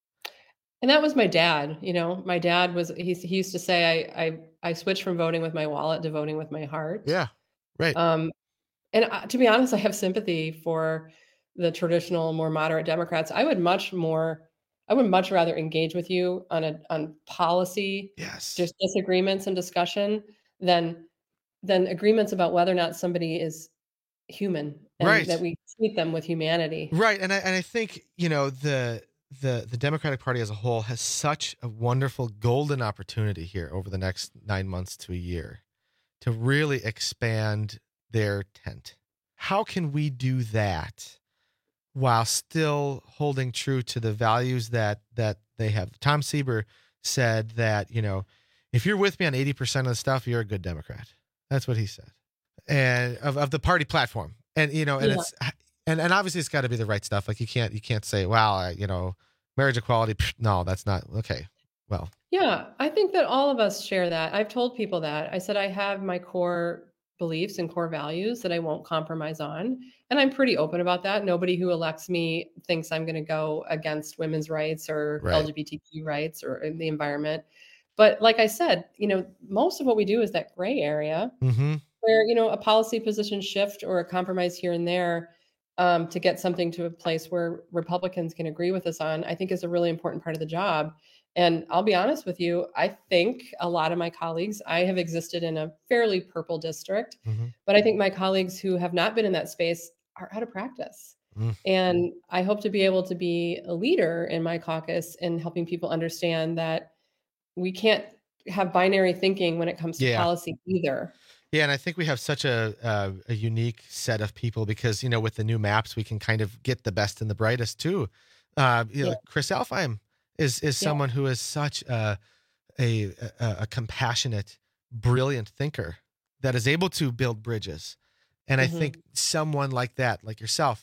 And that was my dad. You know, my dad was, he, he used to say, I, I, I switched from voting with my wallet to voting with my heart. Yeah. Right. Um, and uh, to be honest, I have sympathy for the traditional, more moderate Democrats. I would much more, I would much rather engage with you on a, on policy, yes, just disagreements and discussion than, than agreements about whether or not somebody is human and Right. that we treat them with humanity. Right. And I, and I think, you know, the, the, the Democratic Party as a whole has such a wonderful golden opportunity here over the next nine months to a year to really expand their tent. How can we do that while still holding true to the values that, that they have? Tom Sieber said that, you know, if you're with me on eighty percent of the stuff, you're a good Democrat. That's what he said. And of, of the party platform. And, you know, and Yeah. it's, and, and obviously it's got to be the right stuff. Like you can't, you can't say, wow, I, you know, marriage equality. Pff, no, that's not okay. Well, Yeah, I think that all of us share that. I've told people that. I said I have my core beliefs and core values that I won't compromise on. And I'm pretty open about that. Nobody who elects me thinks I'm going to go against women's rights or Right. L G B T Q rights or in the environment. But like I said, you know, most of what we do is that gray area mm-hmm. where, you know, a policy position shift or a compromise here and there um, to get something to a place where Republicans can agree with us on, I think is a really important part of the job. And I'll be honest with you, I think a lot of my colleagues, I have existed in a fairly purple district, Mhm. but I think my colleagues who have not been in that space are out of practice. Mm. And I hope to be able to be a leader in my caucus in helping people understand that we can't have binary thinking when it comes to Yeah. policy either. Yeah, and I think we have such a uh, a unique set of people because, you know, with the new maps, we can kind of get the best and the brightest too. Uh, you know, Yeah. Chris Alfheim is is Yeah. someone who is such a, a a a compassionate, brilliant thinker that is able to build bridges. And I Mhm. think someone like that, like yourself,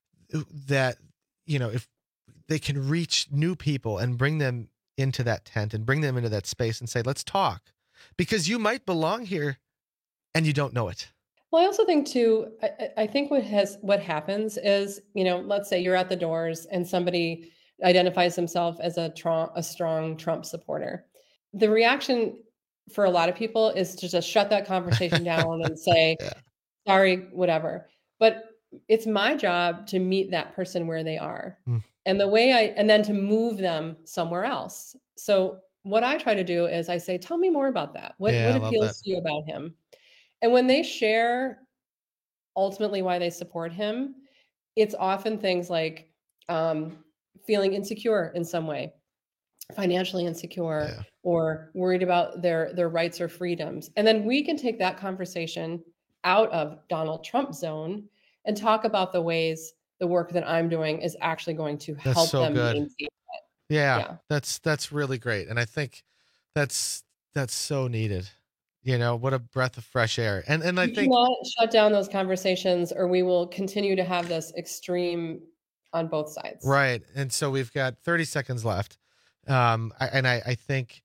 that, you know, if they can reach new people and bring them into that tent and bring them into that space and say, let's talk, because you might belong here and you don't know it. Well, I also think too, I, I- I think what has what happens is, you know, let's say you're at the doors and somebody identifies himself as a Trump, a strong Trump supporter. The reaction for a lot of people is to just shut that conversation down and say, Yeah. sorry, whatever. But it's my job to meet that person where they are. Mm. And the way I, and then to move them somewhere else. So what I try to do is I say, tell me more about that. What, Yeah, I what love appeals that. to you about him? And when they share ultimately why they support him, it's often things like um, feeling insecure in some way, financially insecure, Yeah. or worried about their their rights or freedoms. And then we can take that conversation out of Donald Trump zone and talk about the ways the work that I'm doing is actually going to That's help so them good. maintain it. Yeah, Yeah. that's that's really great, and I think that's that's so needed. You know, what a breath of fresh air. And and I We think cannot shut down those conversations or we will continue to have this extreme on both sides. right. And so we've got thirty seconds left, um, I, and I I think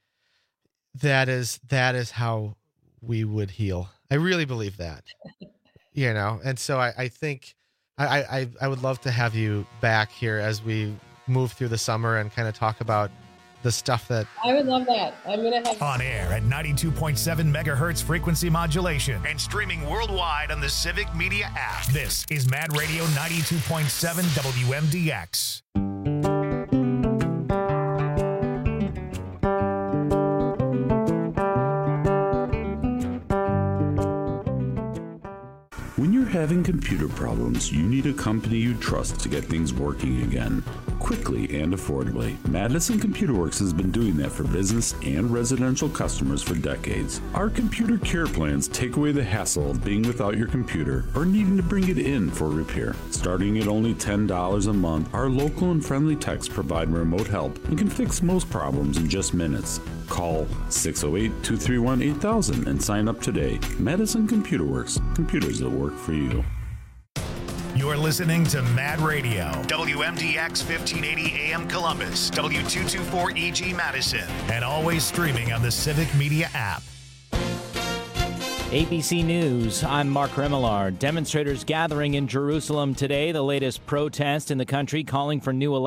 that is that is how we would heal. I really believe that. You know, and so I I think I I I would love to have you back here as we move through the summer and kind of talk about the stuff that I would love that. I'm going to have On air at ninety-two point seven megahertz frequency modulation and streaming worldwide on the Civic Media app. This is Mad Radio ninety-two point seven W M D X. When you're having computer problems, you need a company you trust to get things working again. quickly and affordably. Madison Computer Works has been doing that for business and residential customers for decades. Our computer care plans take away the hassle of being without your computer or needing to bring it in for repair. Starting at only ten dollars a month, our local and friendly techs provide remote help and can fix most problems in just minutes. Call six oh eight, two three one, eight thousand and sign up today. Madison Computer Works, computers that work for you. You're listening to Mad Radio, W M D X fifteen eighty A M Columbus, W two twenty-four E G Madison, and always streaming on the Civic Media app. A B C News, I'm Mark Remillard. Demonstrators gathering in Jerusalem today, the latest protest in the country calling for new elections.